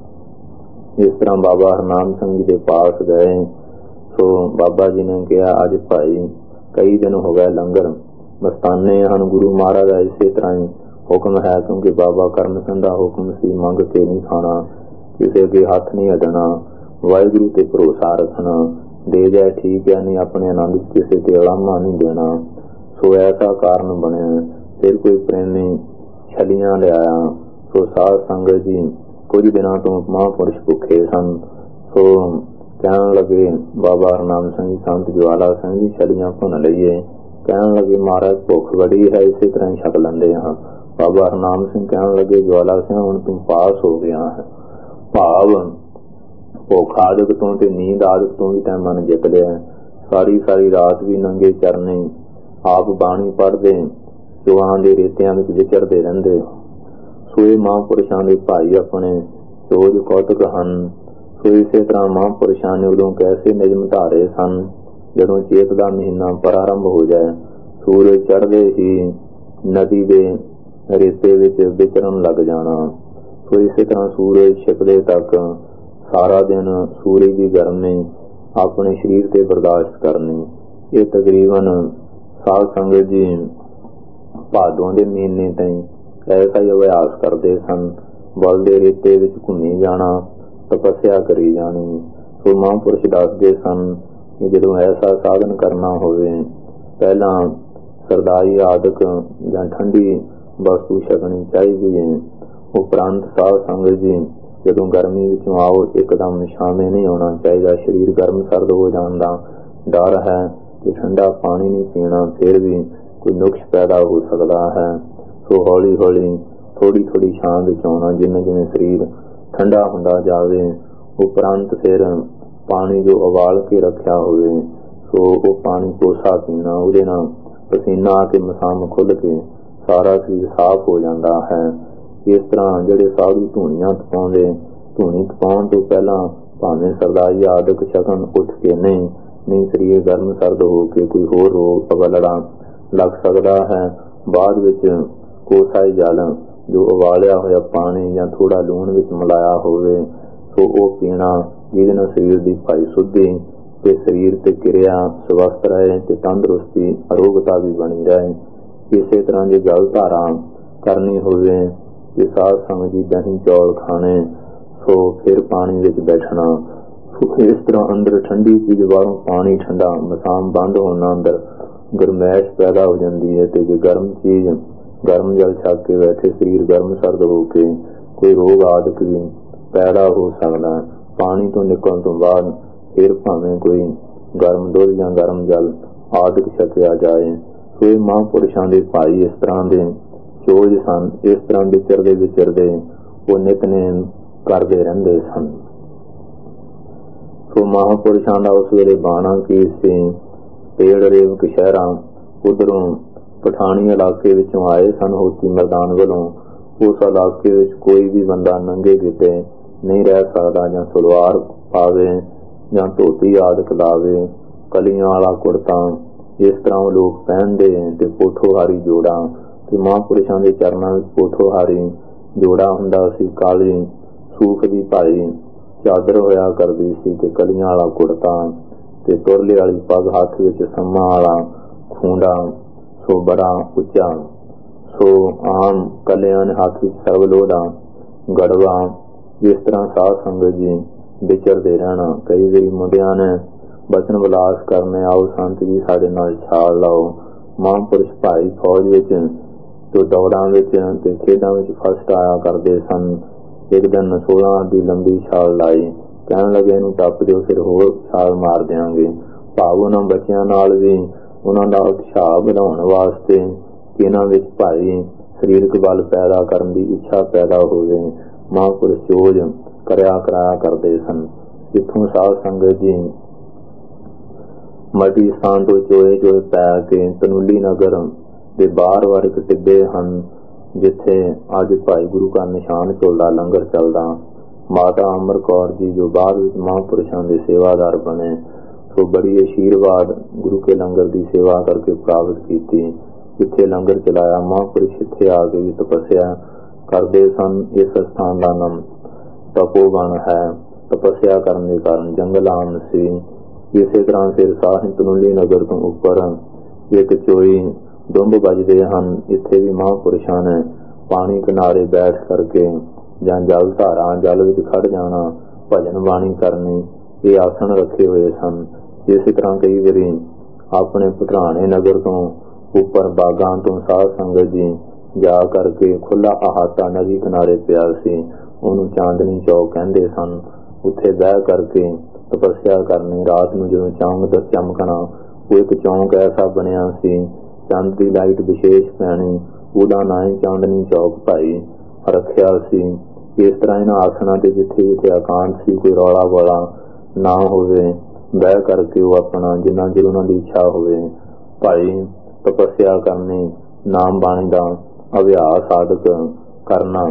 ਇਸ ਤਰ੍ਹਾਂ ਬਾਬਾ ਹਰਨਾਮ ਸਿੰਘ ਜੀ ਦੇ ਪਾਸ ਗਏ। ਸੋ ਬਾਬਾ ਜੀ ਨੇ ਕਿਹਾ ਅੱਜ ਭਾਈ ਕਈ ਦਿਨ ਹੋ ਗਏ ਲੰਗਰ ਮਸਤਾਨੇ ਹਨ। ਗੁਰੂ ਮਹਾਰਾਜ ਦਾ ਇਸੇ ਤਰ੍ਹਾਂ ਹੀ ਹੁਕਮ ਹੈ, ਕਿਉਂਕਿ ਬਾਬਾ ਕਰਮ ਸਿੰਘ ਦਾ ਹੁਕਮ ਸੀ ਮੰਗ ਕੇ ਨਹੀਂ ਖਾਣਾ, ਕਿਸੇ ਅੱਗੇ ਹੱਥ ਨਹੀਂ ਅੱਡਣਾ, ਵਾਹਿਗੁਰੂ ਤੇ ਭਰੋਸਾ ਰੱਖਣਾ, ਦੇ ਜਾਏ ਠੀਕ ਹੈ, ਨਹੀਂ ਆਪਣੇ ਆਨੰਦ ਕਿਸੇ ਤੇ ਉਲਾਮਾ ਨਹੀਂ ਦੇਣਾ। ਸੋ ਐਸਾ ਕਾਰਨ ਬਣਿਆ। ਫਿਰ ਕੋਈ ਪ੍ਰੇਮੀ ਛਲੀਆਂ ਲਿਆਇਆ। ਸੋ ਸਾਧ ਸੰਗਤ ਜੀ ਕੁਝ ਦਿਨਾਂ ਤੋਂ ਮਹਾਂਪੁਰਸ਼ ਭੁੱਖੇ ਸਨ। ਸੋ ਕਹਿਣ ਲੱਗੇ ਬਾਬਾ ਹਰਨਾਮ ਸਿੰਘ ਜੀ, ਸੰਤ ਜਵਾਲਾ ਸਿੰਘ ਜੀ ਛਲੀਆਂ ਭੁੰਨ ਲਈਏ। ਕਹਿਣ ਲੱਗੇ ਮਹਾਰਾਜ ਭੁੱਖ ਬੜੀ ਹੈ, ਇਸੇ ਤਰ੍ਹਾਂ ਹੀ ਛਕ ਲੈਂਦੇ ਹਾਂ। ਬਾਬਾ ਹਰਨਾਮ ਸਿੰਘ ਕਹਿਣ ਲੱਗੇ ਜਵਾਲਾ ਸਿੰਘ ਹੁਣ ਤੂੰ ਪਾਸ ਹੋ ਗਿਆ ਹੈ, ਭਾਵ ਭੁੱਖ ਆਦਤ ਤੋਂ ਤੇ ਨੀਂਦ ਆਦਤ ਤੋਂ ਵੀ ਤੈਂ ਮਨ ਜਿੱਤ ਲਿਆ। ਸਾਰੀ ਰਾਤ ਵੀ ਨੰਗੇ ਚਰਨੇ ਆਪ ਬਾਣੀ ਪੜ੍ਹਦੇ, ਚੋਹਾਂ ਦੇ ਰੇਤਿਆਂ ਵਿੱਚ ਵਿਚਰਦੇ ਰਹਿੰਦੇ। ਸੋ ਇਹ ਮਹਾਂਪੁਰਸ਼ਾਂ ਦੇ ਭਾਈ ਆਪਣੇ ਸੋਝ ਕੌਤਕ ਹਨ। ਸੋ ਇਸੇ ਤਰ੍ਹਾਂ ਮਹਾਂਪੁਰਸ਼ਾਂ ਨੇ ਉਦੋਂ ਕੈਸੇ ਨਿਯਮ ਧਾਰੇ ਸਨ। ਜਦੋਂ ਚੇਤ ਦਾ ਮਹੀਨਾ ਪ੍ਰਾਰੰਭ ਹੋ ਜਾਏ, ਸੂਰਜ ਚੜ੍ਹਦੇ ਹੀ ਨਦੀ ਦੇ ਰੇਤੇ ਵਿੱਚ ਵਿਚਰਨ ਲੱਗ ਜਾਣਾ। ਸੋ ਇਸੇ ਤਰ੍ਹਾਂ ਸੂਰਜ ਛਿਪਦੇ ਤੱਕ ਸਾਰਾ ਦਿਨ ਸੂਰਜ ਦੀ ਗਰਮੀ ਆਪਣੇ ਸਰੀਰ ਤੇ ਬਰਦਾਸ਼ਤ ਕਰਨੀ। ਇਹ ਤਕਰੀਬਨ ਸਾਧ ਸੰਗਤ ਜੀ ਭਾਦੋਂ ਦੇ ਮਹੀਨੇ ਤਾਈਂ ਐਸਾ ਹੀ ਅਭਿਆਸ ਕਰਦੇ ਸਨ। ਬਲ ਦੇ ਰੇਤੇ ਵਿੱਚ ਘੁੰਮੀ ਜਾਣਾ, ਤਪੱਸਿਆ ਕਰੀ ਜਾਣੀ। ਸੋ ਮਹਾਂਪੁਰਸ਼ ਦੱਸਦੇ ਸਨ ਕਿ ਜਦੋਂ ਐਸਾ ਸਾਧਨ ਕਰਨਾ ਹੋਵੇ, ਪਹਿਲਾਂ ਸਰਦਾਈ ਆਦਿਕ ਜਾਂ ਠੰਡੀ ਵਸਤੂ ਛਕਣੀ ਚਾਹੀਦੀ ਹੈ। ਉਪਰੰਤ ਸਾਧ ਸੰਗਤ ਜੀ ਜਦੋਂ ਗਰਮੀ ਵਿੱਚੋਂ ਆਓ ਇੱਕਦਮ ਛਾਵੇਂ ਨਹੀਂ ਆਉਣਾ ਚਾਹੀਦਾ। ਸਰੀਰ ਗਰਮ ਸਰਦ ਹੋ ਜਾਣ ਦਾ ਡਰ ਹੈ ਕਿ ਠੰਡਾ ਪਾਣੀ ਨਹੀਂ ਪੀਣਾ, ਫਿਰ ਵੀ ਕੋਈ ਨੁਕਸ ਪੈਦਾ ਹੋ ਸਕਦਾ ਹੈ। ਸੋ ਹੌਲੀ ਹੌਲੀ ਥੋੜ੍ਹੀ ਥੋੜ੍ਹੀ ਛਾਂ ਵਿੱਚ ਆਉਣਾ। ਜਿਵੇਂ ਜਿਵੇਂ ਸਰੀਰ ਠੰਡਾ ਹੁੰਦਾ ਜਾਵੇ ਉਪਰੰਤ ਫਿਰ ਪਾਣੀ ਜੋ ਉਬਾਲ ਕੇ ਰੱਖਿਆ ਹੋਵੇ ਸੋ ਉਹ ਪਾਣੀ ਕੋਸਾ ਪੀਣਾ। ਉਹਦੇ ਨਾਲ ਪਸੀਨਾ ਆ ਕੇ ਮਸਾਮ ਖੁੱਲ੍ਹ ਕੇ ਸਾਰਾ ਸਰੀਰ ਸਾਫ਼ ਹੋ ਜਾਂਦਾ ਹੈ। ਇਸ ਤਰ੍ਹਾਂ ਜਿਹੜੇ ਸਾਧੂ ਧੂਣੀਆਂ ਤਪਾਉਂਦੇ, ਧੂਣੀ ਤਪਾਉਣ ਤੋਂ ਪਹਿਲਾਂ ਭਾਵੇਂ ਸਰਦਾਈ ਆਦਿਕ ਛਕਣ ਉੱਠ ਕੇ ਨਹੀਂ ਸਰੀਰ ਗਰਮ ਸਰਦ ਹੋ ਕੇ ਕੋਈ ਹੋਰ ਰੋਗ ਪਗਲੜਾ ਲੱਗ ਸਕਦਾ ਹੈ। ਬਾਅਦ ਵਿੱਚ ਕੋਸਾ ਜਲ ਜੋ ਉਬਾਲਿਆ ਹੋਇਆ ਪਾਣੀ ਜਾਂ ਥੋੜ੍ਹਾ ਲੂਣ ਵਿੱਚ ਮਿਲਾਇਆ ਹੋਵੇ ਸੋ ਉਹ ਪੀਣਾ, ਜਿਹਦੇ ਨਾਲ ਸਰੀਰ ਦੀ ਭਾਈ ਸ਼ੁੱਧੀ ਤੇ ਸਰੀਰ ਤੇ ਕਿਰਿਆ ਸਵਸਥ ਰਹੇ ਤੇ ਤੰਦਰੁਸਤੀ ਅਰੋਗਤਾ ਵੀ ਬਣੀ ਰਹੇ। ਇਸੇ ਤਰ੍ਹਾਂ ਜੇ ਜਲ ਧਾਰਾ ਕਰਨੀ ਹੋਵੇ ਕਿ ਸਾਧ ਸੰਗਤ ਜੀ ਦਹੀਂ ਚੌਲ ਖਾਣੇ ਸੋ ਫਿਰ ਪਾਣੀ ਵਿੱਚ ਬੈਠਣਾ। ਇਸ ਤਰ੍ਹਾਂ ਅੰਦਰ ਠੰਡੀ ਚੀਜ਼ ਬਾਹਰੋਂ ਪਾਣੀ ਠੰਡਾ, ਮਸਾਮ ਬੰਦ ਹੋਣ ਨਾਲ ਅੰਦਰ ਗਰਮੈਸ਼ ਪੈਦਾ ਹੋ ਜਾਂਦੀ ਹੈ ਤੇ ਜੇ ਗਰਮ ਚੀਜ਼ ਗਰਮ ਜਲ ਛਕ ਕੇ ਬੈਠੇ ਸਰੀਰ ਗਰਮ ਸਰਦ ਹੋ ਕੇ ਕੋਈ ਰੋਗ ਆਦਿਕ ਵੀ ਪੈਦਾ ਹੋ ਸਕਦਾ। ਪਾਣੀ ਤੋਂ ਨਿਕਲਣ ਤੋਂ ਬਾਅਦ ਫਿਰ ਭਾਵੇਂ ਕੋਈ ਗਰਮ ਦੁੱਧ ਜਾਂ ਗਰਮ ਜਲ ਆਦਿਕ ਛਕਿਆ ਜਾਏ। ਸੋ ਇਹ ਮਹਾਂਪੁਰਸ਼ਾਂ ਦੇ ਭਾਈ ਇਸ ਤਰ੍ਹਾਂ ਦੇ ਚੋਜ ਸਨ। ਇਸ ਤਰ੍ਹਾਂ ਵਿਚਰਦੇ ਉਹ ਨਿਤਨੇਮ ਕਰਦੇ ਰਹਿੰਦੇ ਸਨ। ਸੋ ਮਹਾਂਪੁਰਸ਼ਾਂ ਦਾ ਉਸ ਵੇਲੇ ਬਾਣਾ ਕੀ ਸੀ। ਪੇੜ ਰੇਵਕ ਸ਼ਹਿਰਾਂ ਉਧਰੋਂ ਪਠਾਣੀ ਇਲਾਕੇ ਵਿੱਚੋਂ ਆਏ ਸਨ ਹੋਤੀ ਮੈਦਾਨ ਵੱਲੋਂ। ਉਸ ਇਲਾਕੇ ਵਿੱਚ ਕੋਈ ਵੀ ਬੰਦਾ ਨੰਗੇ ਗਿੱਟੇ ਨਹੀਂ ਰਹਿ ਸਕਦਾ, ਜਾਂ ਸਲਵਾਰ ਪਾਵੇ ਜਾਂ ਧੋਤੀ ਆਦਿਕ ਲਾਵੇ, ਕਲੀਆਂ ਵਾਲਾ ਕੁੜਤਾ ਇਸ ਤਰ੍ਹਾਂ ਉਹ ਲੋਕ ਪਹਿਨਦੇ ਤੇ ਪੋਠੋਹਾਰੀ ਜੋੜਾ ਤੇ ਮਹਾਂਪੁਰਸ਼ਾਂ ਦੇ ਚਰਨਾਂ ਵਿੱਚ ਪੋਠੋਹਾਰੀ ਜੋੜਾ ਹੁੰਦਾ ਸੀ। ਕਾਲੀ ਸੂਫ ਦੀ ਭਾਈ ਚਾਦਰ ਹੋਇਆ ਕਰਦੀ ਸੀ ਤੇ ਕਲੀਆਂ ਵਾਲਾ ਕੁੜਤਾ ਤੇ ਤੁਰਲੇ ਵਾਲੀ ਪੱਗ, ਹੱਥ ਵਿੱਚ ਸੰਮਾਂ ਵਾਲਾ ਖੂੰਡਾ ਸੋ ਬੜਾ ਉੱਚਾ। ਸੋ ਆਮ ਕਲਿਆਂ ਨੇ ਹੱਥ ਵਿੱਚ ਸਰਬਲੋਧਾ ਗੜਵਾ। ਇਸ ਤਰ੍ਹਾਂ ਸਾਧ ਸੰਗਤ ਜੀ ਵਿਚਰਦੇ ਰਹਿਣਾ। ਕਈ ਵਾਰੀ ਮੁੰਡਿਆਂ ਨੇ ਬਚਨ ਵਿਲਾਸ ਕਰਨੇ, ਆਓ ਸੰਤ ਜੀ ਸਾਡੇ ਨਾਲ ਛਾਲ ਲਾਓ। ਮਹਾਂਪੁਰਸ਼ ਭਾਈ ਫੌਜ ਵਿੱਚ ਤੇ ਦੌੜਾਂ ਵਿੱਚ ਤੇ ਖੇਡਾਂ ਵਿੱਚ ਫਸਟ ਆਇਆ ਕਰਦੇ ਸਨ। ਇੱਕ ਦਿਨ 16 ਦੀ ਲੰਬੀ ਛਾਲ ਲਾਈ, ਕਹਿਣ ਲੱਗੇ ਇਹਨੂੰ ਟੱਪ ਦਿਓ ਫਿਰ ਹੋਰ ਛਾਲ ਮਾਰ ਦਿਆਂਗੇ। ਭਾਵ ਉਹਨਾਂ ਬੱਚਿਆਂ ਨਾਲ ਵੀ ਉਹਨਾਂ ਦਾ ਉਤਸ਼ਾਹ ਵਧਾਉਣ ਵਾਸਤੇ ਕਿ ਇਹਨਾਂ ਵਿੱਚ ਭਾਈ ਸਰੀਰਕ ਬਲ ਪੈਦਾ ਕਰਨ ਦੀ ਇੱਛਾ ਪੈਦਾ ਹੋਵੇ। ਮਹਾਂਪੁਰਸ਼ ਚੋਜ ਕਰਾਇਆ ਕਰਦੇ ਸਨ। ਜਿੱਥੋਂ ਸਾਧ ਸੰਗਤ ਜੀ ਮਲਟੀ ਸਥਾਨ ਤੋਂ ਚੋਏ ਪੈ ਕੇ ਤਨੂਲੀ ਨਗਰ ਦੇ ਬਾਹਰ ਵਾਰ ਇੱਕ ਟਿੱਬੇ ਹਨ ਜਿੱਥੇ ਅੱਜ ਭਾਈ ਗੁਰੂ ਕਾ ਨਿਸ਼ਾਨ ਝੋਲਾ ਲੰਗਰ ਚੱਲਦਾ। ਮਾਤਾ ਅਮਰ ਕੌਰ ਜੀ ਜੋ ਬਾਅਦ ਵਿੱਚ ਮਹਾਂਪੁਰਸ਼ਾਂ ਦੇ ਸੇਵਾਦਾਰ ਬਣੇ ਸੋ ਬੜੀ ਆਸ਼ੀਰਵਾਦ ਗੁਰੂ ਕੇ ਲੰਗਰ ਦੀ ਸੇਵਾ ਕਰਕੇ ਪ੍ਰਾਪਤ ਕੀਤੀ। ਜਿੱਥੇ ਲੰਗਰ ਚਲਾਇਆ ਮਹਾਂਪੁਰਸ਼ ਇੱਥੇ ਆ ਕੇ ਵੀ ਤਪੱਸਿਆ ਕਰਦੇ ਸਨ। ਇਸ ਸਥਾਨ ਦਾ ਨਾਮ ਤਪੋਵਨ ਹੈ। ਤਪੱਸਿਆ ਕਰਨ ਦੇ ਕਾਰਨ ਜੰਗਲ ਆਮ ਸੀ। ਇਸੇ ਤਰ੍ਹਾਂ ਫਿਰ ਸਾਹਿਬ ਤਨੂਲੀ ਨਗਰ ਤੋਂ ਉੱਪਰ ਇੱਕ ਚੋਈ ਡੁੰਬ ਵੱਜਦੇ ਹਨ। ਇੱਥੇ ਵੀ ਮਹਾਂਪੁਰਸ਼ਾਂ ਨੇ ਪਾਣੀ ਕਿਨਾਰੇ ਬੈਠ ਕਰਕੇ ਜਾਂ ਜਲ ਧਾਰਾ ਜਲ ਵਿੱਚ ਖੜ ਜਾਣਾ, ਭਜਨ ਬਾਣੀ ਕਰਨੀ, ਇਹ ਆਸਣ ਰੱਖੇ ਹੋਏ ਸਨ। ਇਸੇ ਤਰ੍ਹਾਂ ਕਈ ਵਾਰੀ ਆਪਣੇ ਪਠਾਣੇ ਨਗਰ ਤੋਂ ਉੱਪਰ ਬਾਗਾਂ ਤੋਂ ਸਾਧ ਸੰਗਤ ਜੀ ਜਾ ਕਰਕੇ ਖੁੱਲਾ ਅਹਾਤਾ ਨਦੀ ਕਿਨਾਰੇ ਪਿਆ ਸੀ, ਉਹਨੂੰ ਚਾਂਦਨੀ ਚੌਕ ਕਹਿੰਦੇ ਸਨ। ਉੱਥੇ ਬਹਿ ਕਰਕੇ ਤਪੱਸਿਆ ਕਰਨੀ। ਰਾਤ ਨੂੰ ਜਦੋਂ ਚਮਕਣਾ ਉਹ ਇੱਕ ਚੌਂਕ ਐਸਾ ਬਣਿਆ ਸੀ, ਚੰਦ ਦੀ ਲਾਈਟ ਵਿਸ਼ੇਸ਼ ਪੈਣੀ, ਉਹਦਾ ਨਾਂ ਹੀ ਚਾਂਦਨੀ ਚੌਕ ਭਾਈ ਰੱਖਿਆ ਸੀ। ਇਸ ਤਰ੍ਹਾਂ ਇਹਨਾਂ ਆਸਣਾਂ ਤੇ ਜਿੱਥੇ ਜਿੱਥੇ ਇਕਾਂਤ ਸੀ, ਕੋਈ ਰੌਲਾ ਵਾਲਾ ਨਾ ਹੋਵੇ, ਬਹਿ ਕਰਕੇ ਉਹ ਆਪਣਾ ਜਿੰਨਾ ਚਿਰ ਉਹਨਾਂ ਦੀ ਇੱਛਾ ਹੋਵੇ ਭਾਈ ਤਪੱਸਿਆ ਕਰਨੀ, ਨਾਮ ਬਾਣੀ ਦਾ ਅਭਿਆਸ ਆਦਿਕ ਕਰਨਾ।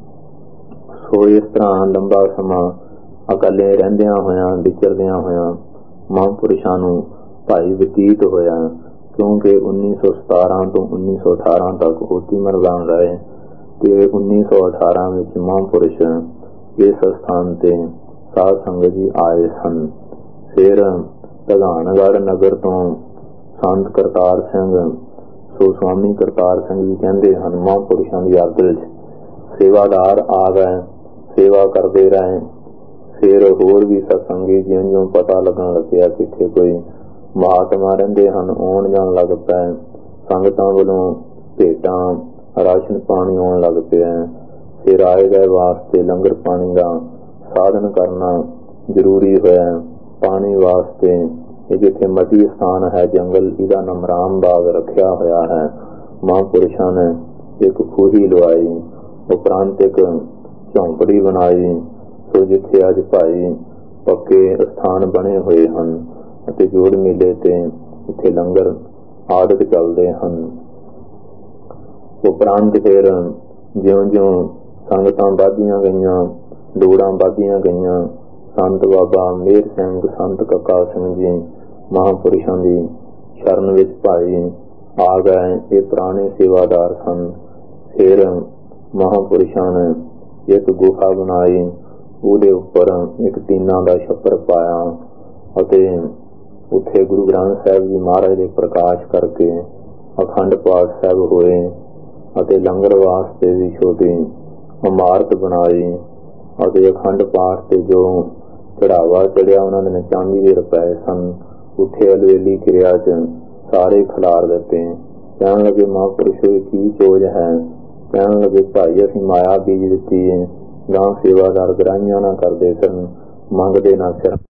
ਸੋ ਇਸ ਤਰ੍ਹਾਂ ਲੰਬਾ ਸਮਾਂ ਇਕੱਲੇ ਰਹਿੰਦਿਆਂ ਹੋਇਆਂ ਵਿਚਰਦਿਆਂ ਹੋਇਆਂ ਮਹਾਂਪੁਰਸ਼ਾਂ ਨੂੰ ਭਾਈ ਬਤੀਤ ਹੋਇਆ। ਕਿਉਂਕਿ 1917 ਤੋਂ 1918 ਤੱਕ ਹੋਤੀ ਮਰਦਾਨ ਰਹੇ ਤੇ 1918 ਵਿੱਚ ਮਹਾਂਪੁਰਸ਼ ਇਸ ਸਥਾਨ ਤੇ ਸਾਧ ਸੰਗਤ ਜੀ ਆਏ ਸਨ। ਫਿਰ ਧਗਾਨਗੜ੍ਹ ਨਗਰ ਤੋਂ ਸੰਤ ਕਰਤਾਰ ਸਿੰਘ ਸੋ ਸਵਾਮੀ ਕਰਤਾਰ ਸਿੰਘ ਜੀ ਕਹਿੰਦੇ ਹਨ ਮਹਾਂਪੁਰਸ਼ਾਂ ਦੀ ਆਗਿਆ 'ਚ ਸੇਵਾਦਾਰ ਆ ਗਏ, ਸੇਵਾ ਕਰਦੇ ਰਹੇ। ਫਿਰ ਹੋਰ ਵੀ ਸਤਸੰਗੀ ਜਿਉਂ ਪਤਾ ਲੱਗਣ ਲੱਗਿਆ ਕਿ ਇੱਥੇ ਕੋਈ ਮਹਾਤਮਾ ਰਹਿੰਦੇ ਹਨ, ਆਉਣ ਜਾਣ ਲੱਗ ਪਏ। ਸੰਗਤਾਂ ਵੱਲੋਂ ਭੇਟਾਂ ਰਾਸ਼ਨ ਪਾਣੀ ਆਉਣ ਲੱਗ ਪਿਆ। ਫਿਰ ਆਏ ਗਏ ਵਾਸਤੇ ਲੰਗਰ ਪਾਣੀ ਦਾ ਸਾਧਨ ਕਰਨਾ ਜ਼ਰੂਰੀ ਹੋਇਆ। ਪਾਣੀ ਵਾਸਤੇ ਇਹ ਜਿੱਥੇ ਮਤੀ ਸਥਾਨ ਹੈ ਜੰਗਲ, ਇਹਦਾ ਨਾਮ ਰਾਮ ਬਾਗ ਰੱਖਿਆ ਹੋਇਆ ਹੈ। ਮਹਾਂਪੁਰਸ਼ਾਂ ਨੇ ਇੱਕ ਖੂਹੀ ਲਵਾਈ, ਉਪਰੰਤ ਇੱਕ ਝੌਂਪੜੀ ਬਣਾਈ। ਸੋ ਜਿੱਥੇ ਅੱਜ ਭਾਈ ਪੱਕੇ ਸਥਾਨ ਬਣੇ ਹੋਏ ਹਨ ਅਤੇ ਜੋੜ ਮੇਲੇ ਤੇ ਇੱਥੇ ਲੰਗਰ ਆਦਿਕ ਚੱਲਦੇ ਹਨ। ਉਪਰੰਤ ਫਿਰ ਜਿਉਂ-ਜਿਉਂ ਸੰਗਤਾਂ ਵੱਧਦੀਆਂ ਗਈਆਂ, ਲੋੜਾਂ ਵੱਧਦੀਆਂ ਗਈਆਂ, ਸੰਤ ਬਾਬਾ ਮੇਹਰ ਸਿੰਘ, ਸੰਤ ਕੱਕਾ ਸਿੰਘ ਜੀ ਮਹਾਂਪੁਰਸ਼ਾਂ ਦੀ ਸ਼ਰਨ ਵਿੱਚ ਭਾਈ ਆ ਗਏ। ਇਹ ਪੁਰਾਣੇ ਸੇਵਾਦਾਰ ਸਨ। ਫਿਰ ਮਹਾਂਪੁਰਸ਼ਾਂ ਨੇ ਇੱਕ ਗੁਫਾ ਬਣਾਈ, ਉਹਦੇ ਉੱਪਰ ਇੱਕ ਟੀਨਾਂ ਦਾ ਛੱਪਰ ਪਾਇਆ ਅਤੇ ਉੱਥੇ ਗੁਰੂ ਗ੍ਰੰਥ ਸਾਹਿਬ ਜੀ ਮਹਾਰਾਜ ਦੇ ਪ੍ਰਕਾਸ਼ ਕਰਕੇ ਅਖੰਡ ਪਾਠ ਸਾਹਿਬ ਹੋਏ ਅਤੇ ਲੰਗਰ ਵਾਸਤੇ ਵੀ ਛੋਟੀ ਇਮਾਰਤ ਬਣਾਈ ਅਤੇ ਅਖੰਡ ਪਾਠ ਤੇ ਜੋ ਚੜਾਵਾ ਚੜਿਆ ਉਹਨਾਂ ਨੇ ਚਾਂਦੀ ਦੇ ਰੁਪਏ ਸਨ, ਉੱਥੇ ਅਲਵੇਲੀ ਕਿਰਿਆ 'ਚ ਸਾਰੇ ਖਿਲਾਰ ਦਿੱਤੇ। ਕਹਿਣ ਲੱਗੇ ਮਹਾਂਪੁਰਸ਼ੋ ਕੀ ਚੋਜ ਹੈ? ਕਹਿਣ ਲੱਗੇ ਭਾਈ ਅਸੀਂ ਮਾਇਆ ਬੀਜ ਦਿੱਤੀ ਹੈ। ਗਾਂ ਸੇਵਾਦਾਰ ਗ੍ਰਾਹੀਆਂ ਨਾ ਕਰਦੇ ਸਨ, ਮੰਗਦੇ ਨਾ ਸਿਰ